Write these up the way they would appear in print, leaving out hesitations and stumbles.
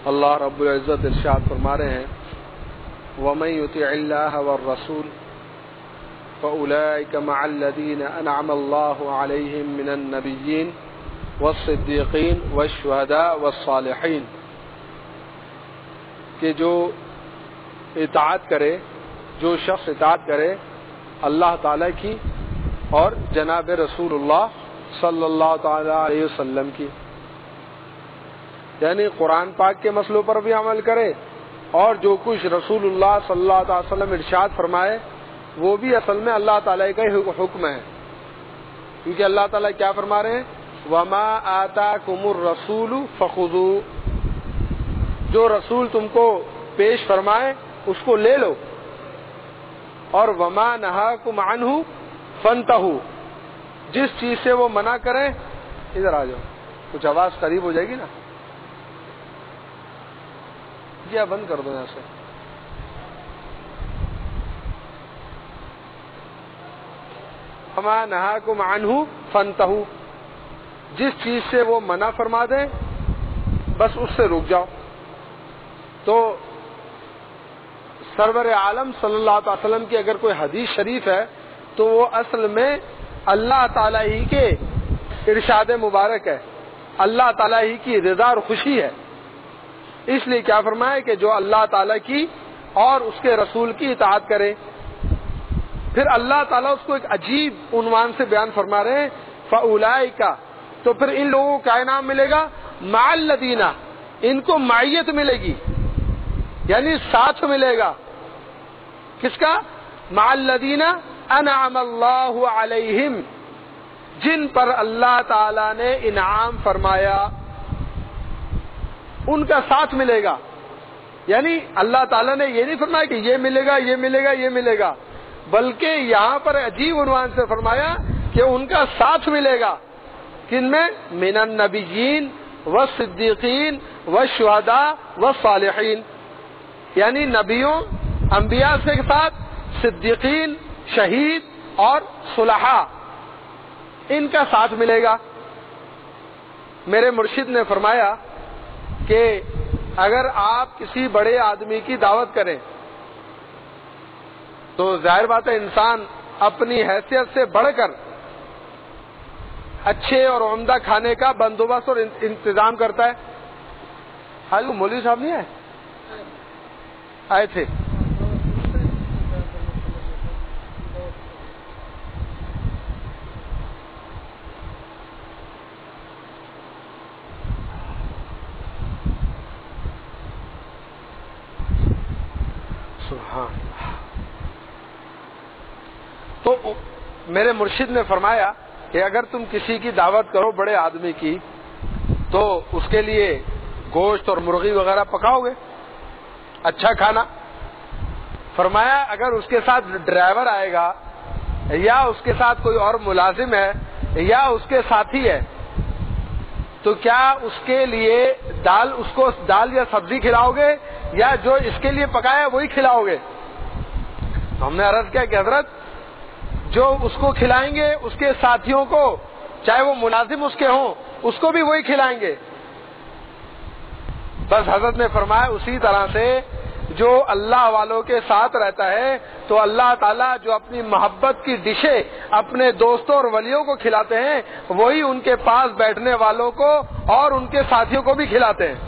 اللہ رب العزت ارشاد فرما رہے ہیں وَمَن يُطِعِ اللَّهَ وَالرَّسُولَ فَأُولَٰئِكَ مَعَ الَّذِينَ أَنْعَمَ اللَّهُ عَلَيْهِم مِّنَ النَّبِيِّينَ وَالصِّدِّيقِينَ وَالشُّهَدَاءِ وَالصَّالِحِينَ، کہ جو اطاعت کرے، جو شخص اطاعت کرے اللہ تعالیٰ کی اور جناب رسول اللہ صلی اللہ تعالیٰ علیہ وسلم کی، یعنی قرآن پاک کے مسئلوں پر بھی عمل کرے اور جو کچھ رسول اللہ صلی اللہ علیہ وسلم ارشاد فرمائے وہ بھی اصل میں اللہ تعالیٰ کا ہی حکم ہے، کیونکہ اللہ تعالیٰ کیا فرما رہے ہیں وَمَا آتَاكُمُ الرَّسُولُ فَخُذُوهُ، جو رسول تم کو پیش فرمائے اس کو لے لو، اور وَمَا نَهَاكُمْ عَنْهُ فَانْتَهُوا، جس چیز سے وہ منع کریں، ادھر آ جاؤ کچھ آواز قریب ہو جائے گی نا، کیا بند کر دو یہاں سے، وَمَا نَهَاكُمْ عَنْهُ فَانْتَهُوا، جس چیز سے وہ منع فرما دیں بس اس سے رک جاؤ۔ تو سرور عالم صلی اللہ علیہ وسلم کی اگر کوئی حدیث شریف ہے تو وہ اصل میں اللہ تعالیٰ ہی کے ارشاد مبارک ہے، اللہ تعالیٰ ہی کی رضا اور خوشی ہے، اس لیے کیا فرمائے کہ جو اللہ تعالیٰ کی اور اس کے رسول کی اطاعت کرے۔ پھر اللہ تعالیٰ اس کو ایک عجیب عنوان سے بیان فرما رہے ہیں فَأُولَٰئِكَ، تو پھر ان لوگوں کو کیا انعام ملے گا مَعَ الَّذِينَ، ان کو معیت ملے گی، یعنی ساتھ ملے گا، کس کا مَعَ الَّذِينَ أَنْعَمَ اللَّهُ عَلَيْهِمْ، جن پر اللہ تعالیٰ نے انعام فرمایا ان کا ساتھ ملے گا، یعنی اللہ تعالیٰ نے یہ نہیں فرمایا کہ یہ ملے گا یہ ملے گا یہ ملے گا، بلکہ یہاں پر عجیب عنوان سے فرمایا کہ ان کا ساتھ ملے گا، کن میں من النبیین والصدیقین والشہداء والصالحین، یعنی نبیوں انبیاء کے ساتھ صدیقین شہید اور صلحاء، ان کا ساتھ ملے گا۔ میرے مرشد نے فرمایا کہ اگر آپ کسی بڑے آدمی کی دعوت کریں تو ظاہر بات ہے انسان اپنی حیثیت سے بڑھ کر اچھے اور عمدہ کھانے کا بندوبست اور انتظام کرتا ہے۔ آج وہ مولوی صاحب نہیں آئے تھے، سبحان اللہ۔ تو میرے مرشد نے فرمایا کہ اگر تم کسی کی دعوت کرو بڑے آدمی کی تو اس کے لیے گوشت اور مرغی وغیرہ پکاؤ گے، اچھا کھانا۔ فرمایا اگر اس کے ساتھ ڈرائیور آئے گا یا اس کے ساتھ کوئی اور ملازم ہے یا اس کے ساتھی ہے تو کیا اس کے لیے اس کو دال یا سبزی کھلاؤ گے یا جو اس کے لیے پکایا وہی کھلاؤ گے؟ ہم نے عرض کیا کہ حضرت جو اس کو کھلائیں گے اس کے ساتھیوں کو، چاہے وہ ملازم اس کے ہوں، اس کو بھی وہی کھلائیں گے۔ بس حضرت نے فرمایا اسی طرح سے جو اللہ والوں کے ساتھ رہتا ہے تو اللہ تعالیٰ جو اپنی محبت کی ڈشیں اپنے دوستوں اور ولیوں کو کھلاتے ہیں وہی ان کے پاس بیٹھنے والوں کو اور ان کے ساتھیوں کو بھی کھلاتے ہیں۔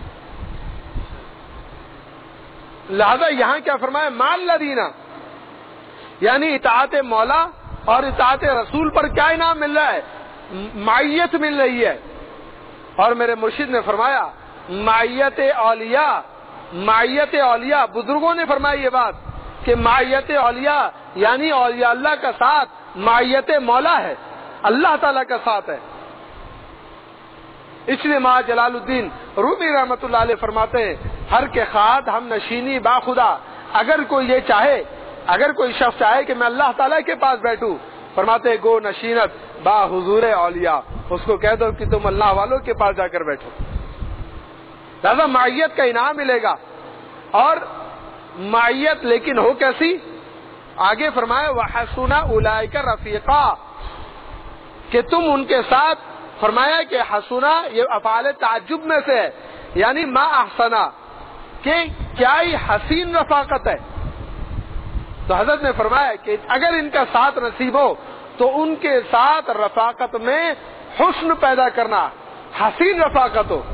لہذا یہاں کیا فرمایا مَعَ الَّذِينَ، یعنی اطاعت مولا اور اطاعت رسول پر کیا انعام مل رہا ہے؟ معیت مل رہی ہے۔ اور میرے مرشد نے فرمایا معیت اولیاء، معیت اولیاء، بزرگوں نے فرمائی یہ بات کہ معیت اولیاء یعنی اولیاء اللہ کا ساتھ معیت مولا ہے، اللہ تعالیٰ کا ساتھ ہے۔ اس لیے ماں جلال الدین رومی رحمت اللہ علیہ فرماتے ہیں ہر کے خاد ہم نشینی با خدا، اگر کوئی یہ چاہے، اگر کوئی شخص چاہے کہ میں اللہ تعالیٰ کے پاس بیٹھوں، فرماتے گو نشینت با حضور اولیاء، اس کو کہہ دو کہ تم اللہ والوں کے پاس جا کر بیٹھو۔ لہذا معیت کا انعام ملے گا، اور معیت لیکن ہو کیسی؟ آگے فرمایا وَحَسُنَ أُولَئِكَ رَفِيقًا، کہ تم ان کے ساتھ، فرمایا کہ حسنا یہ افعال تعجب میں سے ہے یعنی ما احسنا کہ کیا ہی حسین رفاقت ہے. تو حضرت نے فرمایا کہ اگر ان کا ساتھ نصیب ہو تو ان کے ساتھ رفاقت میں حسن پیدا کرنا، حسین رفاقت ہو.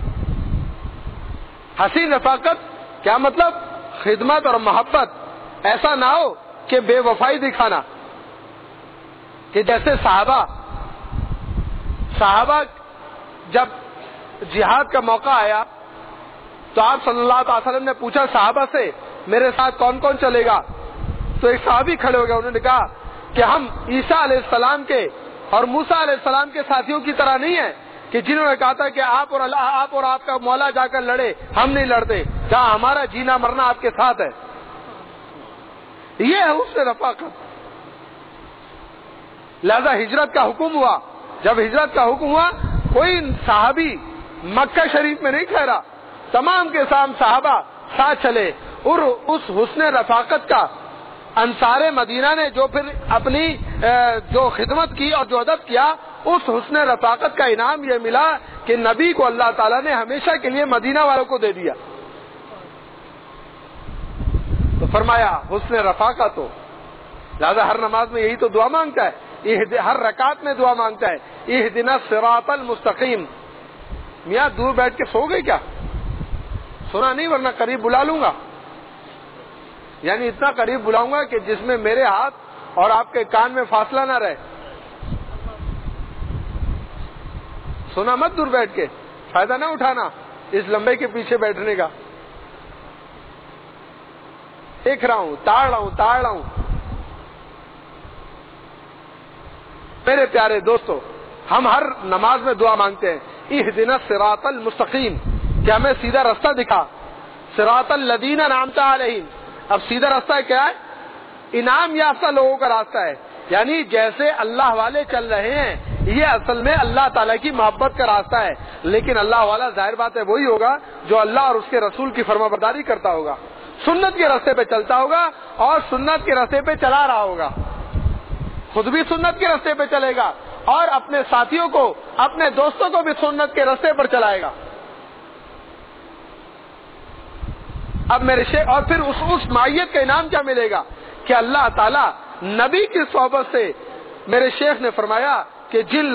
حسین رفاقت کیا مطلب؟ خدمت اور محبت. ایسا نہ ہو کہ بے وفائی دکھانا، کہ جیسے صحابہ جب جہاد کا موقع آیا تو آپ صلی اللہ علیہ وسلم نے پوچھا صحابہ سے میرے ساتھ کون کون چلے گا؟ تو ایک صحابی کھڑے ہو گئے، انہوں نے کہا کہ ہم عیسیٰ علیہ السلام کے اور موسیٰ علیہ السلام کے ساتھیوں کی طرح نہیں ہیں کہ جنہوں نے کہا تھا کہ آپ اور آپ کا مولا جا کر لڑے، ہم نہیں لڑتے. کہا ہمارا جینا مرنا آپ کے ساتھ ہے. یہ ہے اس سے رفاقت. لہذا ہجرت کا حکم ہوا. جب ہجرت کا حکم ہوا کوئی صحابی مکہ شریف میں نہیں ٹھہرا، تمام کے تمام صحابہ ساتھ چلے. اور اس حسن رفاقت کا انصار مدینہ نے جو پھر اپنی جو خدمت کی اور جو ادب کیا، اس حسن رفاقت کا انعام یہ ملا کہ نبی کو اللہ تعالیٰ نے ہمیشہ کے لیے مدینہ والوں کو دے دیا. تو فرمایا حسن رفاقت ہو. لہذا ہر نماز میں یہی تو دعا مانگتا ہے، ہر رکعت میں دعا مانگتا ہے اہدنا الصراط المستقیم. میاں دور بیٹھ کے سو گئے کیا؟ سونا نہیں ورنہ قریب بلا لوں گا. یعنی اتنا قریب بلاؤں گا کہ جس میں میرے ہاتھ اور آپ کے کان میں فاصلہ نہ رہے. سونا مت دور بیٹھ کے، فائدہ نہ اٹھانا اس لمبے کے پیچھے بیٹھنے کا. دیکھ رہا ہوں، تاڑ رہا ہوں. میرے پیارے دوستو، ہم ہر نماز میں دعا مانگتے ہیں اہدنا الصراط المستقیم، کہ ہمیں سیدھا رستہ دکھا. صراط الذین انعمت علیہم. اب سیدھا راستہ کیا ہے؟ انعام یافتہ لوگوں کا راستہ ہے. یعنی جیسے اللہ والے چل رہے ہیں یہ اصل میں اللہ تعالیٰ کی محبت کا راستہ ہے. لیکن اللہ والا ظاہر بات ہے وہی ہوگا جو اللہ اور اس کے رسول کی فرما برداری کرتا ہوگا، سنت کے راستے پہ چلتا ہوگا اور سنت کے راستے پہ چلا رہا ہوگا. خود بھی سنت کے راستے پہ چلے گا اور اپنے ساتھیوں کو، اپنے دوستوں کو بھی سنت کے راستے پر چلائے گا. اب میرے شیخ، اور پھر اس معیت کا انعام کیا ملے گا کہ اللہ تعالیٰ نبی کی صحبت سے، میرے شیخ نے فرمایا کہ جن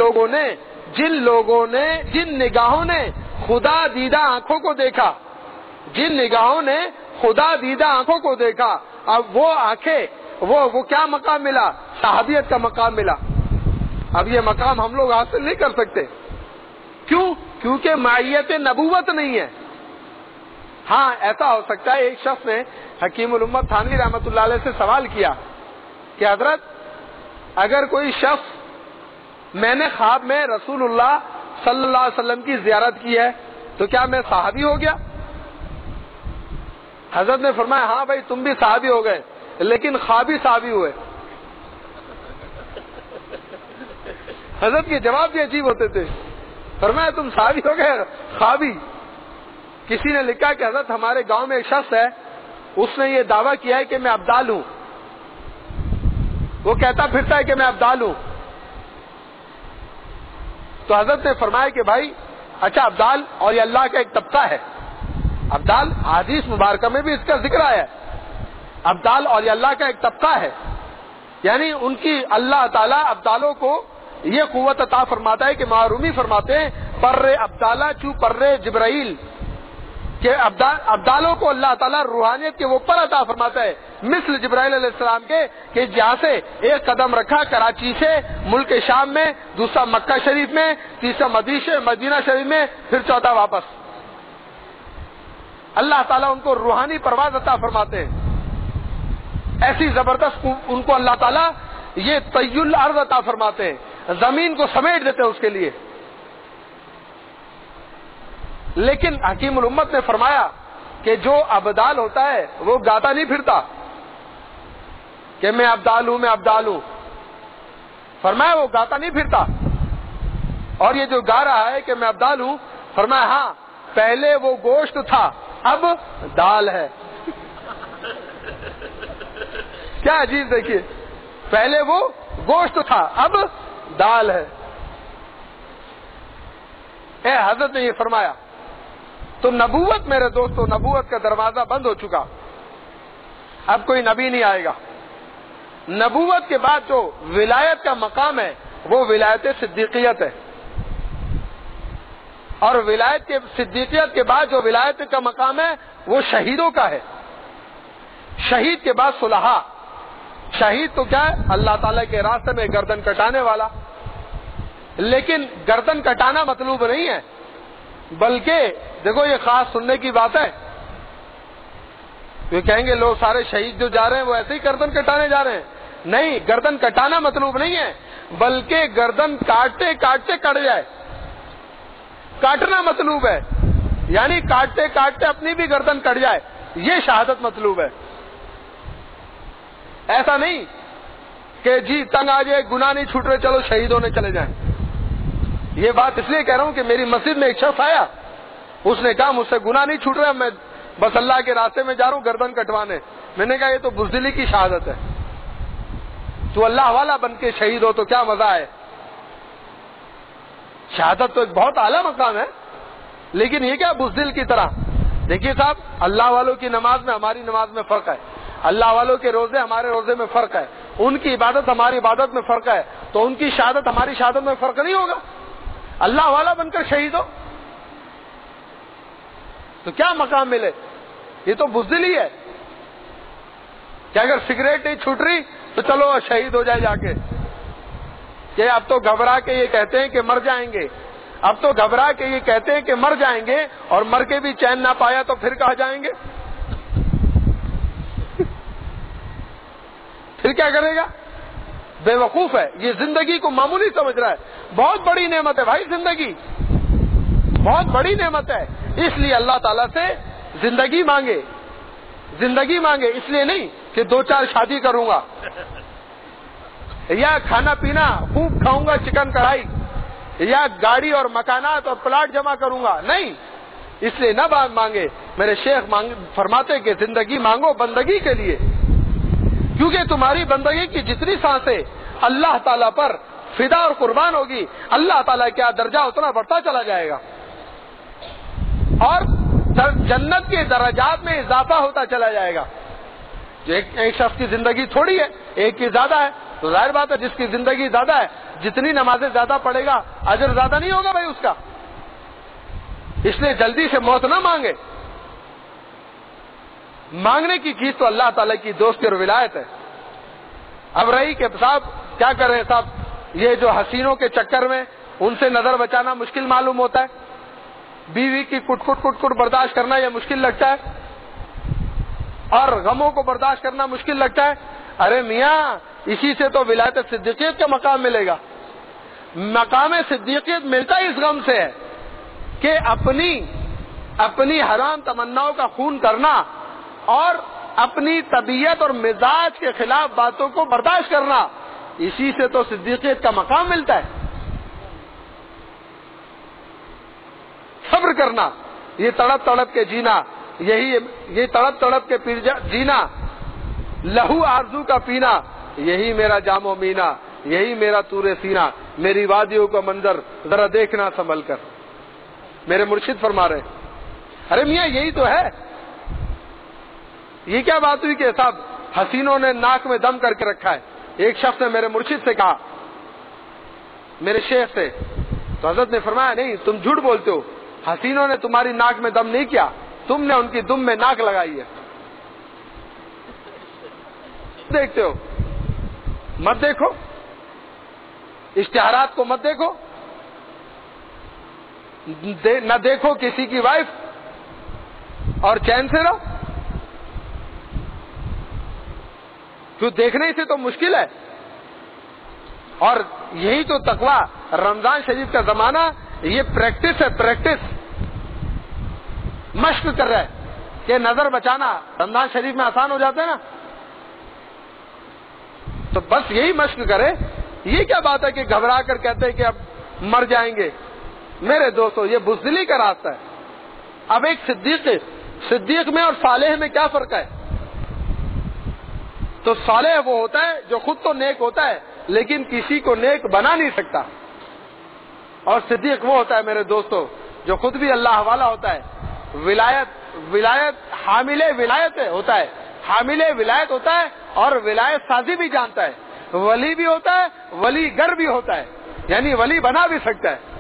نگاہوں نے خدا دیدہ آنکھوں کو دیکھا، جن نگاہوں نے خدا دیدہ آنکھوں کو دیکھا، اب وہ آنکھیں وہ کیا مقام ملا؟ صحابیت کا مقام ملا. اب یہ مقام ہم لوگ حاصل نہیں کر سکتے. کیوں؟ کیونکہ معیت نبوت نہیں ہے. ہاں ایسا ہو سکتا ہے ایک شخص نے حکیم الامت تھانوی رحمۃ اللہ علیہ سے سوال کیا کہ حضرت اگر کوئی شخص میں نے خواب میں رسول اللہ صلی اللہ علیہ وسلم کی زیارت کی ہے تو کیا میں صحابی ہو گیا؟ حضرت نے فرمایا ہاں بھائی تم بھی صحابی ہو گئے لیکن خوابی صحابی ہوئے. حضرت کے جواب بھی عجیب ہوتے تھے. فرمایا تم صحابی ہو گئے خوابی. کسی نے لکھا کہ حضرت ہمارے گاؤں میں ایک شخص ہے، اس نے یہ دعویٰ کیا ہے کہ میں ابدال ہوں. وہ کہتا پھرتا ہے کہ میں ابدال ہوں. تو حضرت نے فرمایا کہ بھائی اچھا ابدال اور یہ اللہ کا ایک طبقہ ہے. ابدال حدیث مبارکہ میں بھی اس کا ذکر آیا ہے. ابدال اور یہ اللہ کا ایک طبقہ ہے، یعنی ان کی اللہ تعالیٰ ابدالوں کو یہ قوت عطا فرماتا ہے کہ معرومی فرماتے ہیں پر ابدالہ چو پر جبرائیل، کہ ابدالوں کو اللہ تعالیٰ روحانیت کے وہ پر عطا فرماتا ہے مثل جبرائیل علیہ السلام کے، کہ جہاں سے ایک قدم رکھا کراچی سے ملک شام میں، دوسرا مکہ شریف میں، تیسرا مدینہ شریف میں، پھر چوتھا واپس. اللہ تعالیٰ ان کو روحانی پرواز عطا فرماتے ہیں. ایسی زبردست ان کو اللہ تعالیٰ یہ طی الارض عطا فرماتے ہیں، زمین کو سمیٹ دیتے ہیں اس کے لیے. لیکن حکیم الامت نے فرمایا کہ جو ابدال ہوتا ہے وہ گاتا نہیں پھرتا کہ میں ابدال ہوں میں ابدال ہوں. فرمایا وہ گاتا نہیں پھرتا. اور یہ جو گا رہا ہے کہ میں ابدال ہوں، فرمایا ہاں پہلے وہ گوشت تھا اب دال ہے. کیا عجیب دیکھیے، پہلے وہ گوشت تھا اب دال ہے. حضرت نے یہ فرمایا تو نبوت میرے دوستو، نبوت کا دروازہ بند ہو چکا، اب کوئی نبی نہیں آئے گا۔ نبوت کے بعد جو ولایت کا مقام ہے وہ ولایت صدیقیت ہے، اور ولایت کے صدیقیت کے بعد جو ولایت کا مقام ہے وہ شہیدوں کا ہے۔ شہید کے بعد صلحاء۔ شہید تو کیا ہے؟ اللہ تعالیٰ کے راستے میں گردن کٹانے والا، لیکن گردن کٹانا مطلوب نہیں ہے، بلکہ دیکھو یہ خاص سننے کی بات ہے، یہ کہیں گے لوگ سارے شہید جو جا رہے ہیں وہ ایسے ہی گردن کٹانے جا رہے ہیں۔ نہیں، گردن کٹانا مطلوب نہیں ہے، بلکہ گردن کاٹتے کاٹتے کٹ جائے، کاٹنا مطلوب ہے، یعنی کاٹتے کاٹتے اپنی بھی گردن کٹ جائے، یہ شہادت مطلوب ہے۔ ایسا نہیں کہ جی تنگ آ جائے، گناہ نہیں چھوٹ رہے، چلو شہید ہونے چلے جائیں۔ یہ بات اس لیے کہہ رہا ہوں کہ میری مسجد میں ایک شخص آیا، اس نے کہا مجھ سے گناہ نہیں چھوٹ رہا، میں بس اللہ کے راستے میں جا رہا ہوں گردن کٹوانے۔ میں نے کہا یہ تو بزدلی کی شہادت ہے، تو اللہ والا بن کے شہید ہو تو کیا مزہ ہے۔ شہادت تو ایک بہت اعلیٰ مقام ہے، لیکن یہ کیا بزدل کی طرح۔ دیکھیے صاحب، اللہ والوں کی نماز میں ہماری نماز میں فرق ہے، اللہ والوں کے روزے ہمارے روزے میں فرق ہے، ان کی عبادت ہماری عبادت میں فرق ہے، تو ان کی شہادت ہماری شہادت میں فرق نہیں ہوگا۔ اللہ والا بن کر شہید ہو تو کیا مقام ملے؟ یہ تو بزدل ہی ہے کہ اگر سگریٹ نہیں چھوٹ رہی تو چلو شہید ہو جائے جا کے، کہ اب تو گھبرا کے یہ کہتے ہیں کہ مر جائیں گے، اب تو گھبرا کے یہ کہتے ہیں کہ مر جائیں گے، اور مر کے بھی چین نہ پایا تو پھر کہاں جائیں گے؟ پھر کیا کرے گا؟ بے وقوف ہے، یہ زندگی کو معمولی سمجھ رہا ہے۔ بہت بڑی نعمت ہے بھائی زندگی، بہت بڑی نعمت ہے، اس لیے اللہ تعالیٰ سے زندگی مانگے، زندگی مانگے، اس لیے نہیں کہ 2-4 شادی کروں گا یا کھانا پینا خوب کھاؤں گا چکن کڑھائی، یا گاڑی اور مکانات اور پلاٹ جمع کروں گا، نہیں، اس لیے نہ مانگے۔ میرے شیخ فرماتے کہ زندگی مانگو بندگی کے لیے، کیونکہ تمہاری بندگی کی جتنی سانسیں اللہ تعالیٰ پر فدا اور قربان ہوگی، اللہ تعالیٰ کیا درجہ اتنا بڑھتا چلا جائے گا، اور جنت کے درجات میں اضافہ ہوتا چلا جائے گا۔ ایک شخص کی زندگی تھوڑی ہے، ایک کی زیادہ ہے، تو ظاہر بات ہے جس کی زندگی زیادہ ہے، جتنی نمازیں زیادہ پڑھے گا اجر زیادہ نہیں ہوگا بھائی اس کا۔ اس لیے جلدی سے موت نہ مانگے، مانگنے کی چیز تو اللہ تعالیٰ کی دوستی اور ولایت ہے۔ اب رہی کہ صاحب کیا کر رہے ہیں صاحب، یہ جو حسینوں کے چکر میں ان سے نظر بچانا مشکل معلوم ہوتا ہے، بیوی کی کٹ کٹ کٹ کٹ برداشت کرنا یہ مشکل لگتا ہے، اور غموں کو برداشت کرنا مشکل لگتا ہے۔ ارے میاں، اسی سے تو ولایت صدیقیت کا مقام ملے گا۔ مقام صدیقیت ملتا اس غم سے ہے کہ اپنی حرام تمناؤں کا خون کرنا اور اپنی طبیعت اور مزاج کے خلاف باتوں کو برداشت کرنا، اسی سے تو صدیقیت کا مقام ملتا ہے۔ صبر کرنا، یہ تڑپ تڑپ کے جینا، یہ تڑپ تڑپ کے جینا، لہو آرزو کا پینا، یہی میرا جام و مینا، یہی میرا طور سینہ، میری وادیوں کا منظر ذرا دیکھنا سنبھل کر، میرے مرشد فرما رہے ہیں۔ ارے میاں یہی تو ہے۔ یہ کیا بات ہوئی کہ صاحب حسینوں نے ناک میں دم کر کے رکھا ہے؟ ایک شخص نے میرے مرشد سے کہا، میرے شیخ سے، تو حضرت نے فرمایا نہیں، تم جھوٹ بولتے ہو، حسینوں نے تمہاری ناک میں دم نہیں کیا، تم نے ان کی دم میں ناک لگائی ہے۔ دیکھتے ہو، مت دیکھو، اشتہارات کو مت دیکھو، نہ دیکھو کسی کی وائف اور چین سے رہو، کیوں دیکھنے سے تو مشکل ہے۔ اور یہی تو تقوی، رمضان شریف کا زمانہ یہ پریکٹس ہے، پریکٹس، مشق کر رہا ہے کہ نظر بچانا رمضان شریف میں آسان ہو جاتا ہے نا، تو بس یہی مشق کرے۔ یہ کیا بات ہے کہ گھبرا کر کہتے ہیں کہ اب مر جائیں گے؟ میرے دوستو یہ بزدلی کا راستہ ہے۔ اب ایک صدیق میں اور صالح میں کیا فرق ہے؟ تو صالح وہ ہوتا ہے جو خود تو نیک ہوتا ہے لیکن کسی کو نیک بنا نہیں سکتا، اور صدیق وہ ہوتا ہے میرے دوستو جو خود بھی اللہ والا ہوتا ہے ولایت حامل ولایت ہوتا ہے، حامل ولایت ہوتا ہے اور ولایت سازی بھی جانتا ہے، ولی بھی ہوتا ہے، ولی گر بھی ہوتا ہے، یعنی ولی بنا بھی سکتا ہے۔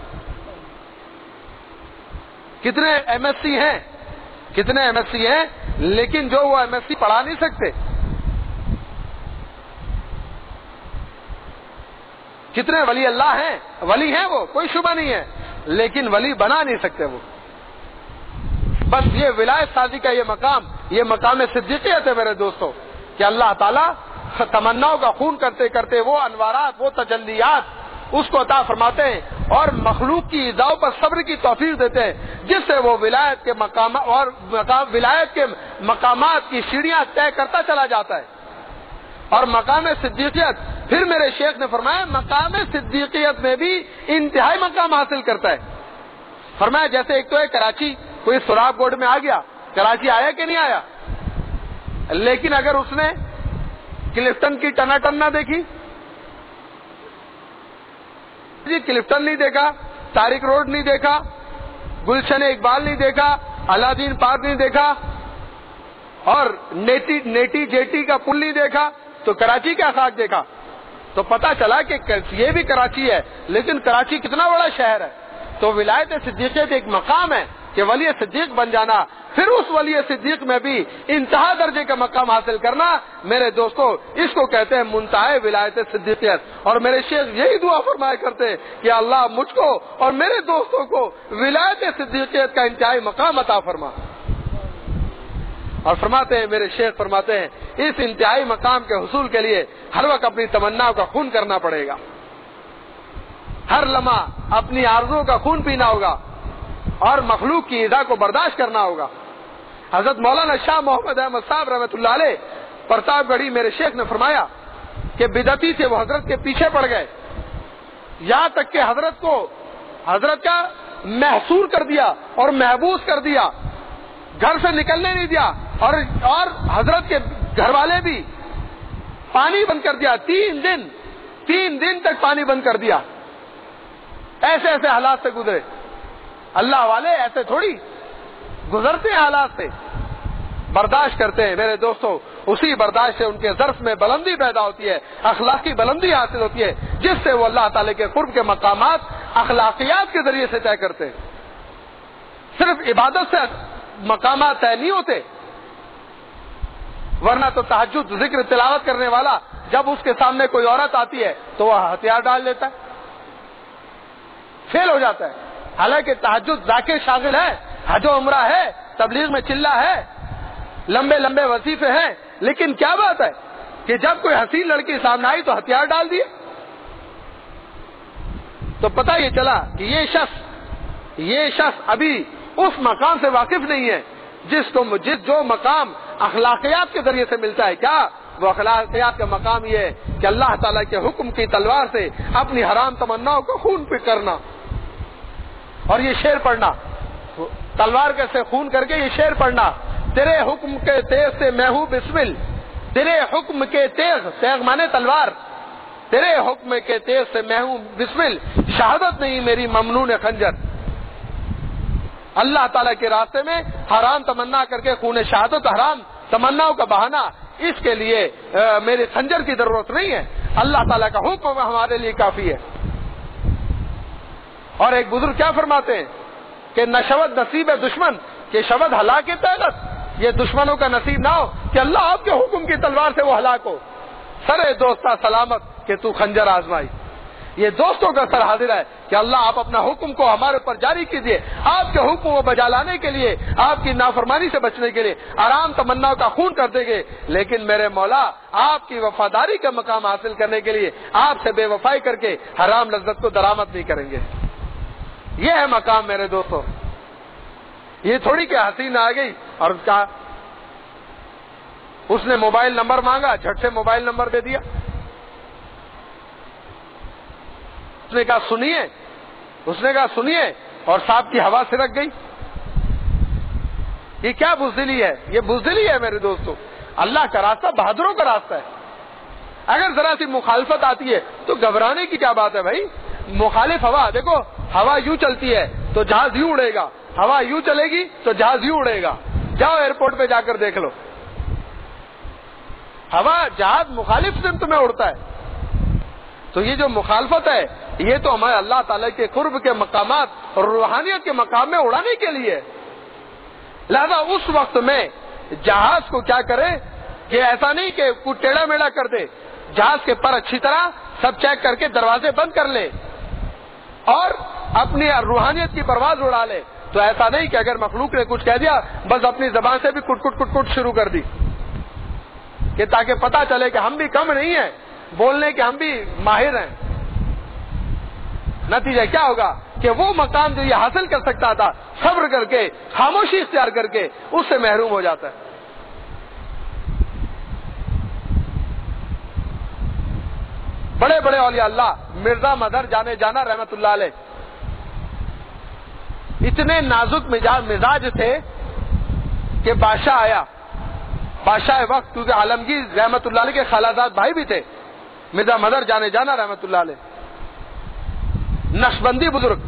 کتنے ایم ایس سی ہیں لیکن جو وہ ایم ایس سی پڑھا نہیں سکتے، کتنے ولی اللہ ہیں، ولی ہیں وہ، کوئی شبہ نہیں ہے، لیکن ولی بنا نہیں سکتے وہ۔ بس یہ ولایت سازی کا یہ مقام صدیقیت ہے میرے دوستو، کہ اللہ تعالیٰ تمناؤں کا خون کرتے کرتے وہ انوارات، وہ تجلیات اس کو عطا فرماتے ہیں اور مخلوق کی ایذاؤں پر صبر کی توفیق دیتے ہیں، جس سے وہ ولایت کے مقامات کی سیڑھیاں طے کرتا چلا جاتا ہے۔ اور مقام صدیقیت، پھر میرے شیخ نے فرمایا مقام صدیقیت میں بھی انتہائی مقام حاصل کرتا ہے۔ فرمایا جیسے ایک تو ہے کراچی، کوئی سراب بورڈ میں آ گیا، کراچی آیا کہ نہیں آیا، لیکن اگر اس نے کلفٹن کی ٹناٹن نہ دیکھی، کلفٹن نہیں دیکھا، تارک روڈ نہیں دیکھا، گلشن اقبال نہیں دیکھا، الادین پارک نہیں دیکھا اور نیٹی جیٹی کا پل نہیں دیکھا، تو کراچی کا خاک دیکھا، تو پتا چلا کہ یہ بھی کراچی ہے، لیکن کراچی کتنا بڑا شہر ہے۔ تو ولایت صدیقیت ایک مقام ہے کہ ولی صدیق بن جانا، پھر اس ولی صدیق میں بھی انتہا درجے کا مقام حاصل کرنا، میرے دوستو اس کو کہتے ہیں منتہا ولایت صدیقیت۔ اور میرے شیخ یہی دعا فرمایا کرتے کہ اللہ مجھ کو اور میرے دوستوں کو ولایت صدیقیت کا انتہائی مقام عطا فرما۔ اور فرماتے ہیں میرے شیخ فرماتے ہیں اس انتہائی مقام کے حصول کے لیے ہر وقت اپنی تمناؤں کا خون کرنا پڑے گا، ہر لمحہ اپنی آرزوؤں کا خون پینا ہوگا اور مخلوق کی ایذا کو برداشت کرنا ہوگا۔ حضرت مولانا شاہ محمد احمد صاحب رحمۃ اللہ علیہ پرتاپ گڑھی میرے شیخ نے فرمایا کہ بدعتی سے وہ حضرت کے پیچھے پڑ گئے، یہاں تک کہ حضرت کا محصور کر دیا اور محبوس کر دیا، گھر سے نکلنے نہیں دیا، اور حضرت کے گھر والے بھی پانی بند کر دیا، 3 دن تک پانی بند کر دیا۔ ایسے حالات سے گزرے، اللہ والے ایسے تھوڑی گزرتے ہیں، حالات سے برداشت کرتے ہیں میرے دوستو۔ اسی برداشت سے ان کے ظرف میں بلندی پیدا ہوتی ہے، اخلاقی بلندی حاصل ہوتی ہے، جس سے وہ اللہ تعالی کے قرب کے مقامات اخلاقیات کے ذریعے سے طے کرتے ہیں۔ صرف عبادت سے مقامات طے نہیں ہوتے، ورنہ تو تہجد ذکر تلاوت کرنے والا جب اس کے سامنے کوئی عورت آتی ہے تو وہ ہتھیار ڈال لیتا ہے، فیل ہو جاتا ہے۔ حالانکہ تہجد ذاکر شاغل ہے، حج و عمرہ ہے، تبلیغ میں چلہ ہے، لمبے وظیفے ہیں، لیکن کیا بات ہے کہ جب کوئی حسین لڑکی سامنے آئی تو ہتھیار ڈال دیے۔ تو پتہ یہ چلا کہ یہ شخص ابھی اس مقام سے واقف نہیں ہے جو مقام اخلاقیات کے ذریعے سے ملتا ہے۔ کیا وہ اخلاقیات کا مقام یہ ہے کہ اللہ تعالیٰ کے حکم کی تلوار سے اپنی حرام تمناؤں کو خون پہ کرنا، اور یہ شعر پڑھنا، تلوار سے خون کر کے یہ شعر پڑھنا، تیرے حکم کے تیز سے میں ہوں بسمل، تیرے حکم کے تیغ مانے تلوار، تیرے حکم کے تیز سے میں ہوں بسمل، شہادت نہیں میری ممنون خنجر۔ اللہ تعالیٰ کے راستے میں حرام تمنا کر کے خون شہادت حرام تمناؤں کا بہانا، اس کے لیے میرے خنجر کی ضرورت نہیں ہے، اللہ تعالیٰ کا حکم ہمارے لیے کافی ہے۔ اور ایک بزرگ کیا فرماتے ہیں کہ نشود نصیب ہے دشمن کہ شبد ہلاک طاقت، یہ دشمنوں کا نصیب نہ ہو کہ اللہ آپ کے حکم کی تلوار سے وہ ہلاک ہو۔ سرے دوستا سلامت کہ تو خنجر آزمائی، یہ دوستوں کا سر حاضر ہے کہ اللہ آپ اپنا حکم کو ہمارے اوپر جاری کیجیے، آپ کے حکم کو بجا لانے کے لیے، آپ کی نافرمانی سے بچنے کے لیے آرام تمنا کا خون کر دیں گے، لیکن میرے مولا آپ کی وفاداری کا مقام حاصل کرنے کے لیے آپ سے بے وفائی کر کے حرام لذت کو درآمد نہیں کریں گے۔ یہ ہے مقام میرے دوستوں، یہ تھوڑی کہ حسین آ گئی اور کہا اس نے موبائل نمبر مانگا، جھٹ سے موبائل نمبر دے دیا، اس نے کہا سنیے اور صاحب کی ہوا سے رکھ گئی۔ یہ کیا بزدلی ہے؟ یہ بزدلی ہے میرے دوستوں۔ اللہ کا راستہ بہادروں کا راستہ ہے، اگر ذرا سی مخالفت آتی ہے تو گھبرانے کی کیا بات ہے بھائی؟ مخالف ہوا، دیکھو ہوا یوں چلتی ہے، تو جہاز یوں اڑے گا، ہوا یوں چلے گی تو جہاز یوں اڑے گا. جاؤ ایئرپورٹ پہ جا کر دیکھ لو، جہاز مخالف سمت میں اڑتا ہے. تو یہ جو مخالفت ہے یہ تو ہمارے اللہ تعالیٰ کے قرب کے مقامات اور روحانیت کے مقام میں اڑانے کے لیے. لہذا اس وقت میں جہاز کو کیا کرے کہ ایسا نہیں کہ کوئی ٹیڑھا میڑھا کر دے، جہاز کے پر اچھی طرح سب چیک کر کے دروازے بند کر لے اور اپنی روحانیت کی پرواز اڑا لے. تو ایسا نہیں کہ اگر مخلوق نے کچھ کہہ دیا بس اپنی زبان سے بھی کٹ کٹ کٹ کٹ شروع کر دی، کہ تاکہ پتا چلے کہ ہم بھی کم نہیں ہیں، بولنے کے ہم بھی ماہر ہیں. نتیجہ کیا ہوگا کہ وہ مقام جو یہ حاصل کر سکتا تھا صبر کر کے، خاموشی اختیار کر کے، اس سے محروم ہو جاتا ہے. بڑے بڑے اولیاء اللہ، مرزا مظہر جانے جانا رحمت اللہ علیہ، اتنے نازک مزاج تھے کہ بادشاہ آیا، بادشاہ وقت، کیونکہ عالمگیر رحمت اللہ علیہ کے خالازاد بھائی بھی تھے، مرزا مظہر جانے جانا رحمت اللہ علیہ، نقشبندی بزرگ.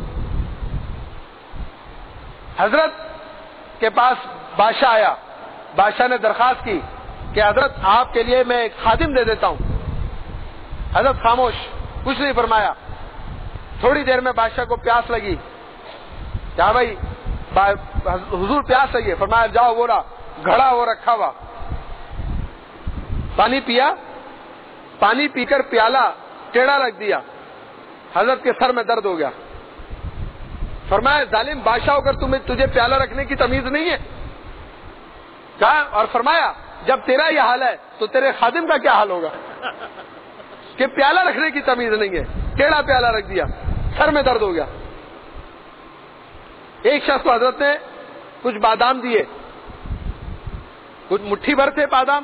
حضرت کے پاس بادشاہ آیا، بادشاہ نے درخواست کی کہ حضرت آپ کے لیے میں ایک خادم دے دیتا ہوں. حضرت خاموش، کچھ نہیں فرمایا. تھوڑی دیر میں بادشاہ کو پیاس لگی، کیا بھائی حضور پیاس لگی؟ فرمایا جاؤ وہ رہا گھڑا وہ رکھا ہوا، پانی پیا، پانی پی کر پیالہ ٹیڑھا رکھ دیا. حضرت کے سر میں درد ہو گیا. فرمایا ظالم بادشاہ ہو کر تجھے پیالہ رکھنے کی تمیز نہیں ہے؟ کہا اور فرمایا جب تیرا یہ حال ہے تو تیرے خادم کا کیا حال ہوگا کہ پیالہ رکھنے کی تمیز نہیں ہے، ٹیڑھا پیالہ رکھ دیا، سر میں درد ہو گیا. ایک شخص کو حضرت نے کچھ بادام دیے، کچھ مٹھی بھر تھے بادام،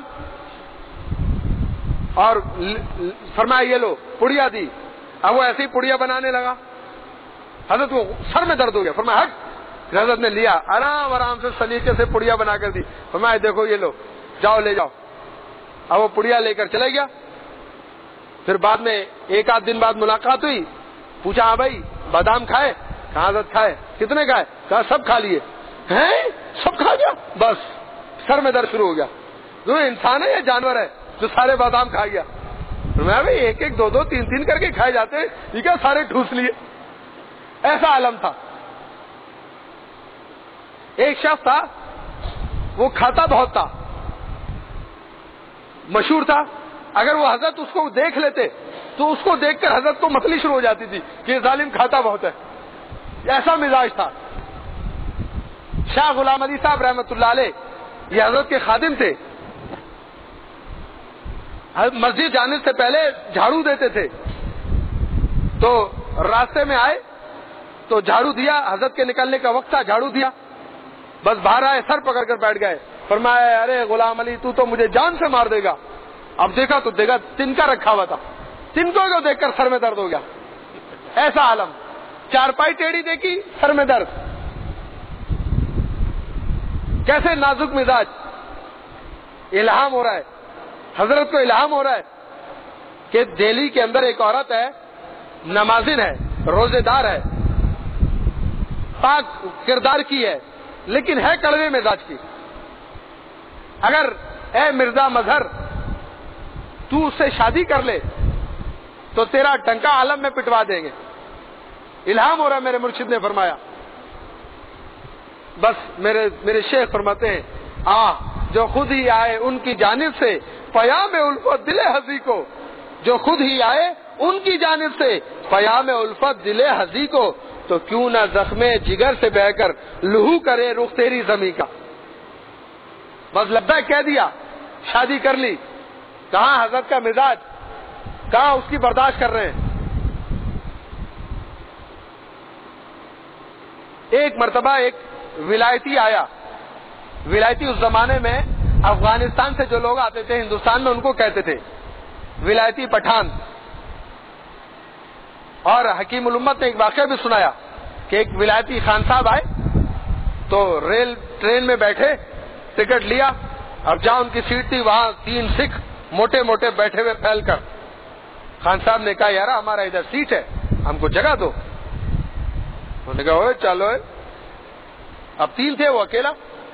اور فرمایا یہ لو پڑیا دی. اب وہ ایسی پڑیا بنانے لگا، حضرت کو سر میں درد ہو گیا. فرمایا ہٹ. حضرت نے لیا، آرام آرام سے سلیقے سے پڑیا بنا کر دی. فرمایا دیکھو یہ لو، جاؤ لے جاؤ. اب وہ پڑیا لے کر چلے گیا. پھر بعد میں ایک آدھ دن بعد ملاقات ہوئی، پوچھا ہاں بھائی بادام کھائے؟ کہاں حضرت کھائے. کتنے کھائے؟ کہا سب کھا لیے. ہیں سب کھا گیا؟ بس سر میں درد شروع ہو گیا. جو انسان ہے یا جانور ہے جو سارے بادام کھا گیا؟ میں بھائی ایک ایک دو دو تین تین کر کے کھائے جاتے ہیں، یہ کیا سارے ٹھوس لیے؟ ایسا عالم تھا. ایک شخص تھا وہ کھاتا بہت تھا، مشہور تھا. اگر وہ حضرت اس کو دیکھ لیتے تو اس کو دیکھ کر حضرت کو متلی شروع ہو جاتی تھی کہ یہ ظالم کھاتا بہت ہے. ایسا مزاج تھا. شاہ غلام علی صاحب رحمت اللہ علیہ یہ حضرت کے خادم تھے. مسجد جانے سے پہلے جھاڑو دیتے تھے، تو راستے میں آئے تو جھاڑو دیا، حضرت کے نکلنے کا وقت تھا، جھاڑو دیا، بس باہر آئے سر پکڑ کر بیٹھ گئے. فرمایا ارے غلام علی تو مجھے جان سے مار دے گا. اب دیکھا تو دیکھا تنکا رکھا ہوا تھا، تنکوں کو دیکھ کر سر میں درد ہو گیا. ایسا عالم. چارپائی ٹیڑھی دیکھی سر میں درد. کیسے نازک مزاج. الہام ہو رہا ہے، حضرت کو الہام ہو رہا ہے کہ دہلی کے اندر ایک عورت ہے، نمازن ہے، روزے دار ہے، پاک کردار کی ہے، لیکن ہے کڑوے مزاج کی. اگر اے مرزا مظہر تو اس سے شادی کر لے تو تیرا ڈنکا عالم میں پٹوا دیں گے. الہام ہو رہا ہے. میرے مرشد نے فرمایا. بس میرے شیخ فرماتے ہیں جو خود ہی آئے ان کی جانب سے پیام الفت دل ہزی کو، جو خود ہی آئے ان کی جانب سے پیام الفت دل ہزی کو، تو کیوں نہ زخم جگر سے بہ کر لہو کرے رخ تیری زمیں کا. بس لبیک کہہ دیا، شادی کر لی. کہاں حضرت کا مزاج، کہاں اس کی برداشت کر رہے ہیں. ایک مرتبہ ایک ولایتی آیا. ولایتی اس زمانے میں افغانستان سے جو لوگ آتے تھے ہندوستان میں ان کو کہتے تھے ولایتی پٹھان. اور حکیم الامت نے ایک واقعہ بھی سنایا کہ ایک ولایتی خان صاحب آئے تو ٹرین میں بیٹھے، ٹکٹ لیا، اب جہاں ان کی سیٹ تھی وہاں 3 سکھ موٹے موٹے بیٹھے ہوئے پھیل کر. خان صاحب نے کہا یار ہمارا ادھر سیٹ ہے، ہم کو جگہ دو. انہوں نے کہا اوے چلو. اب 3 تھے، وہ اکیلا.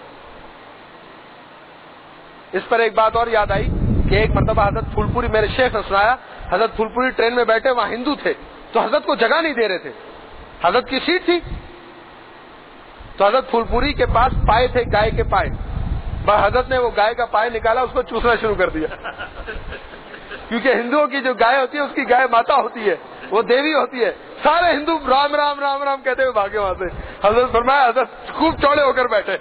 اس پر ایک بات اور یاد آئی کہ ایک مرتبہ حضرت پھول پوری، میرے شیخ نے سنایا، حضرت پھول پوری ٹرین میں بیٹھے، وہاں ہندو تھے تو حضرت کو جگہ نہیں دے رہے تھے. حضرت کی سیٹ تھی تو حضرت پھول پوری کے پاس پائے تھے، گائے کے پائے. بس حضرت نے وہ گائے کا پائے نکالا، اس کو چوسنا شروع کر دیا. کیونکہ ہندوؤں کی جو گائے ہوتی ہے اس کی گائے ماتا ہوتی ہے، وہ دیوی ہوتی ہے. سارے ہندو رام رام رام رام کہتے ہوئے بھاگے وہاں سے. حضرت فرمایا حضرت خوب چوڑے ہو کر بیٹھے.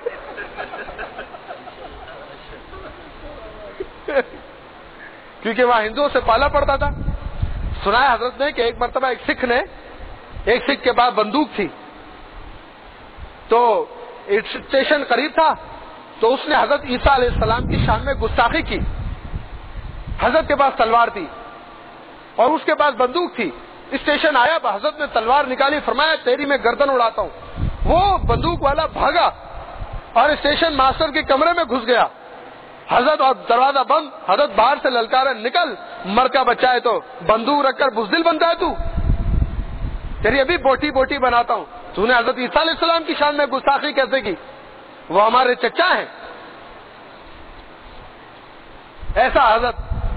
کیونکہ وہاں ہندوؤں سے پالا پڑتا تھا. سنایا حضرت نے کہ ایک مرتبہ ایک سکھ کے پاس بندوق تھی، تو اسٹیشن قریب تھا، تو اس نے حضرت عیسیٰ علیہ السلام کی شان میں گستاخی کی. حضرت کے پاس تلوار تھی اور اس کے پاس بندوق تھی. اسٹیشن آیا، حضرت نے تلوار نکالی، فرمایا تیری میں گردن اڑاتا ہوں. وہ بندوق والا بھاگا اور اسٹیشن ماسٹر کے کمرے میں گھس گیا. حضرت اور دروازہ بند. حضرت باہر سے للکارا، نکل، مر کا بچہ ہے تو بندوق رکھ کر بزدل بنتا ہے تو؟ تیری ابھی بوٹی بوٹی بناتا ہوں. تو نے حضرت عیسیٰ علیہ السلام کی شان میں گستاخی کیسے کی؟ وہ ہمارے چچا ہیں. ایسا حضرت.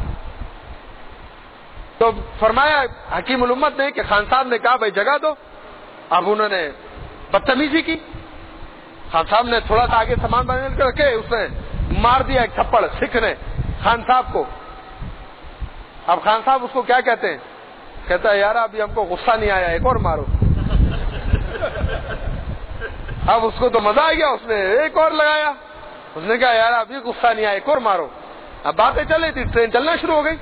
تو فرمایا حکیم الامت نے کہ خان صاحب نے کہا بھائی جگہ دو. اب انہوں نے بدتمیزی کی. خان صاحب نے تھوڑا سا آگے سامان بنا کر رکھے، اس نے مار دیا ایک تھپڑ سکھ نے خان صاحب کو. اب خان صاحب اس کو کیا کہتے ہیں؟ کہتا ہے یار ابھی ہم کو غصہ نہیں آیا، ایک اور مارو. اب اس کو تو مزہ آ گیا، اس نے ایک اور لگایا. اس نے کہا یار ابھی غصہ نہیں آیا، ایک اور مارو. اب باتیں چل رہی تھی، ٹرین چلنا شروع ہو گئی.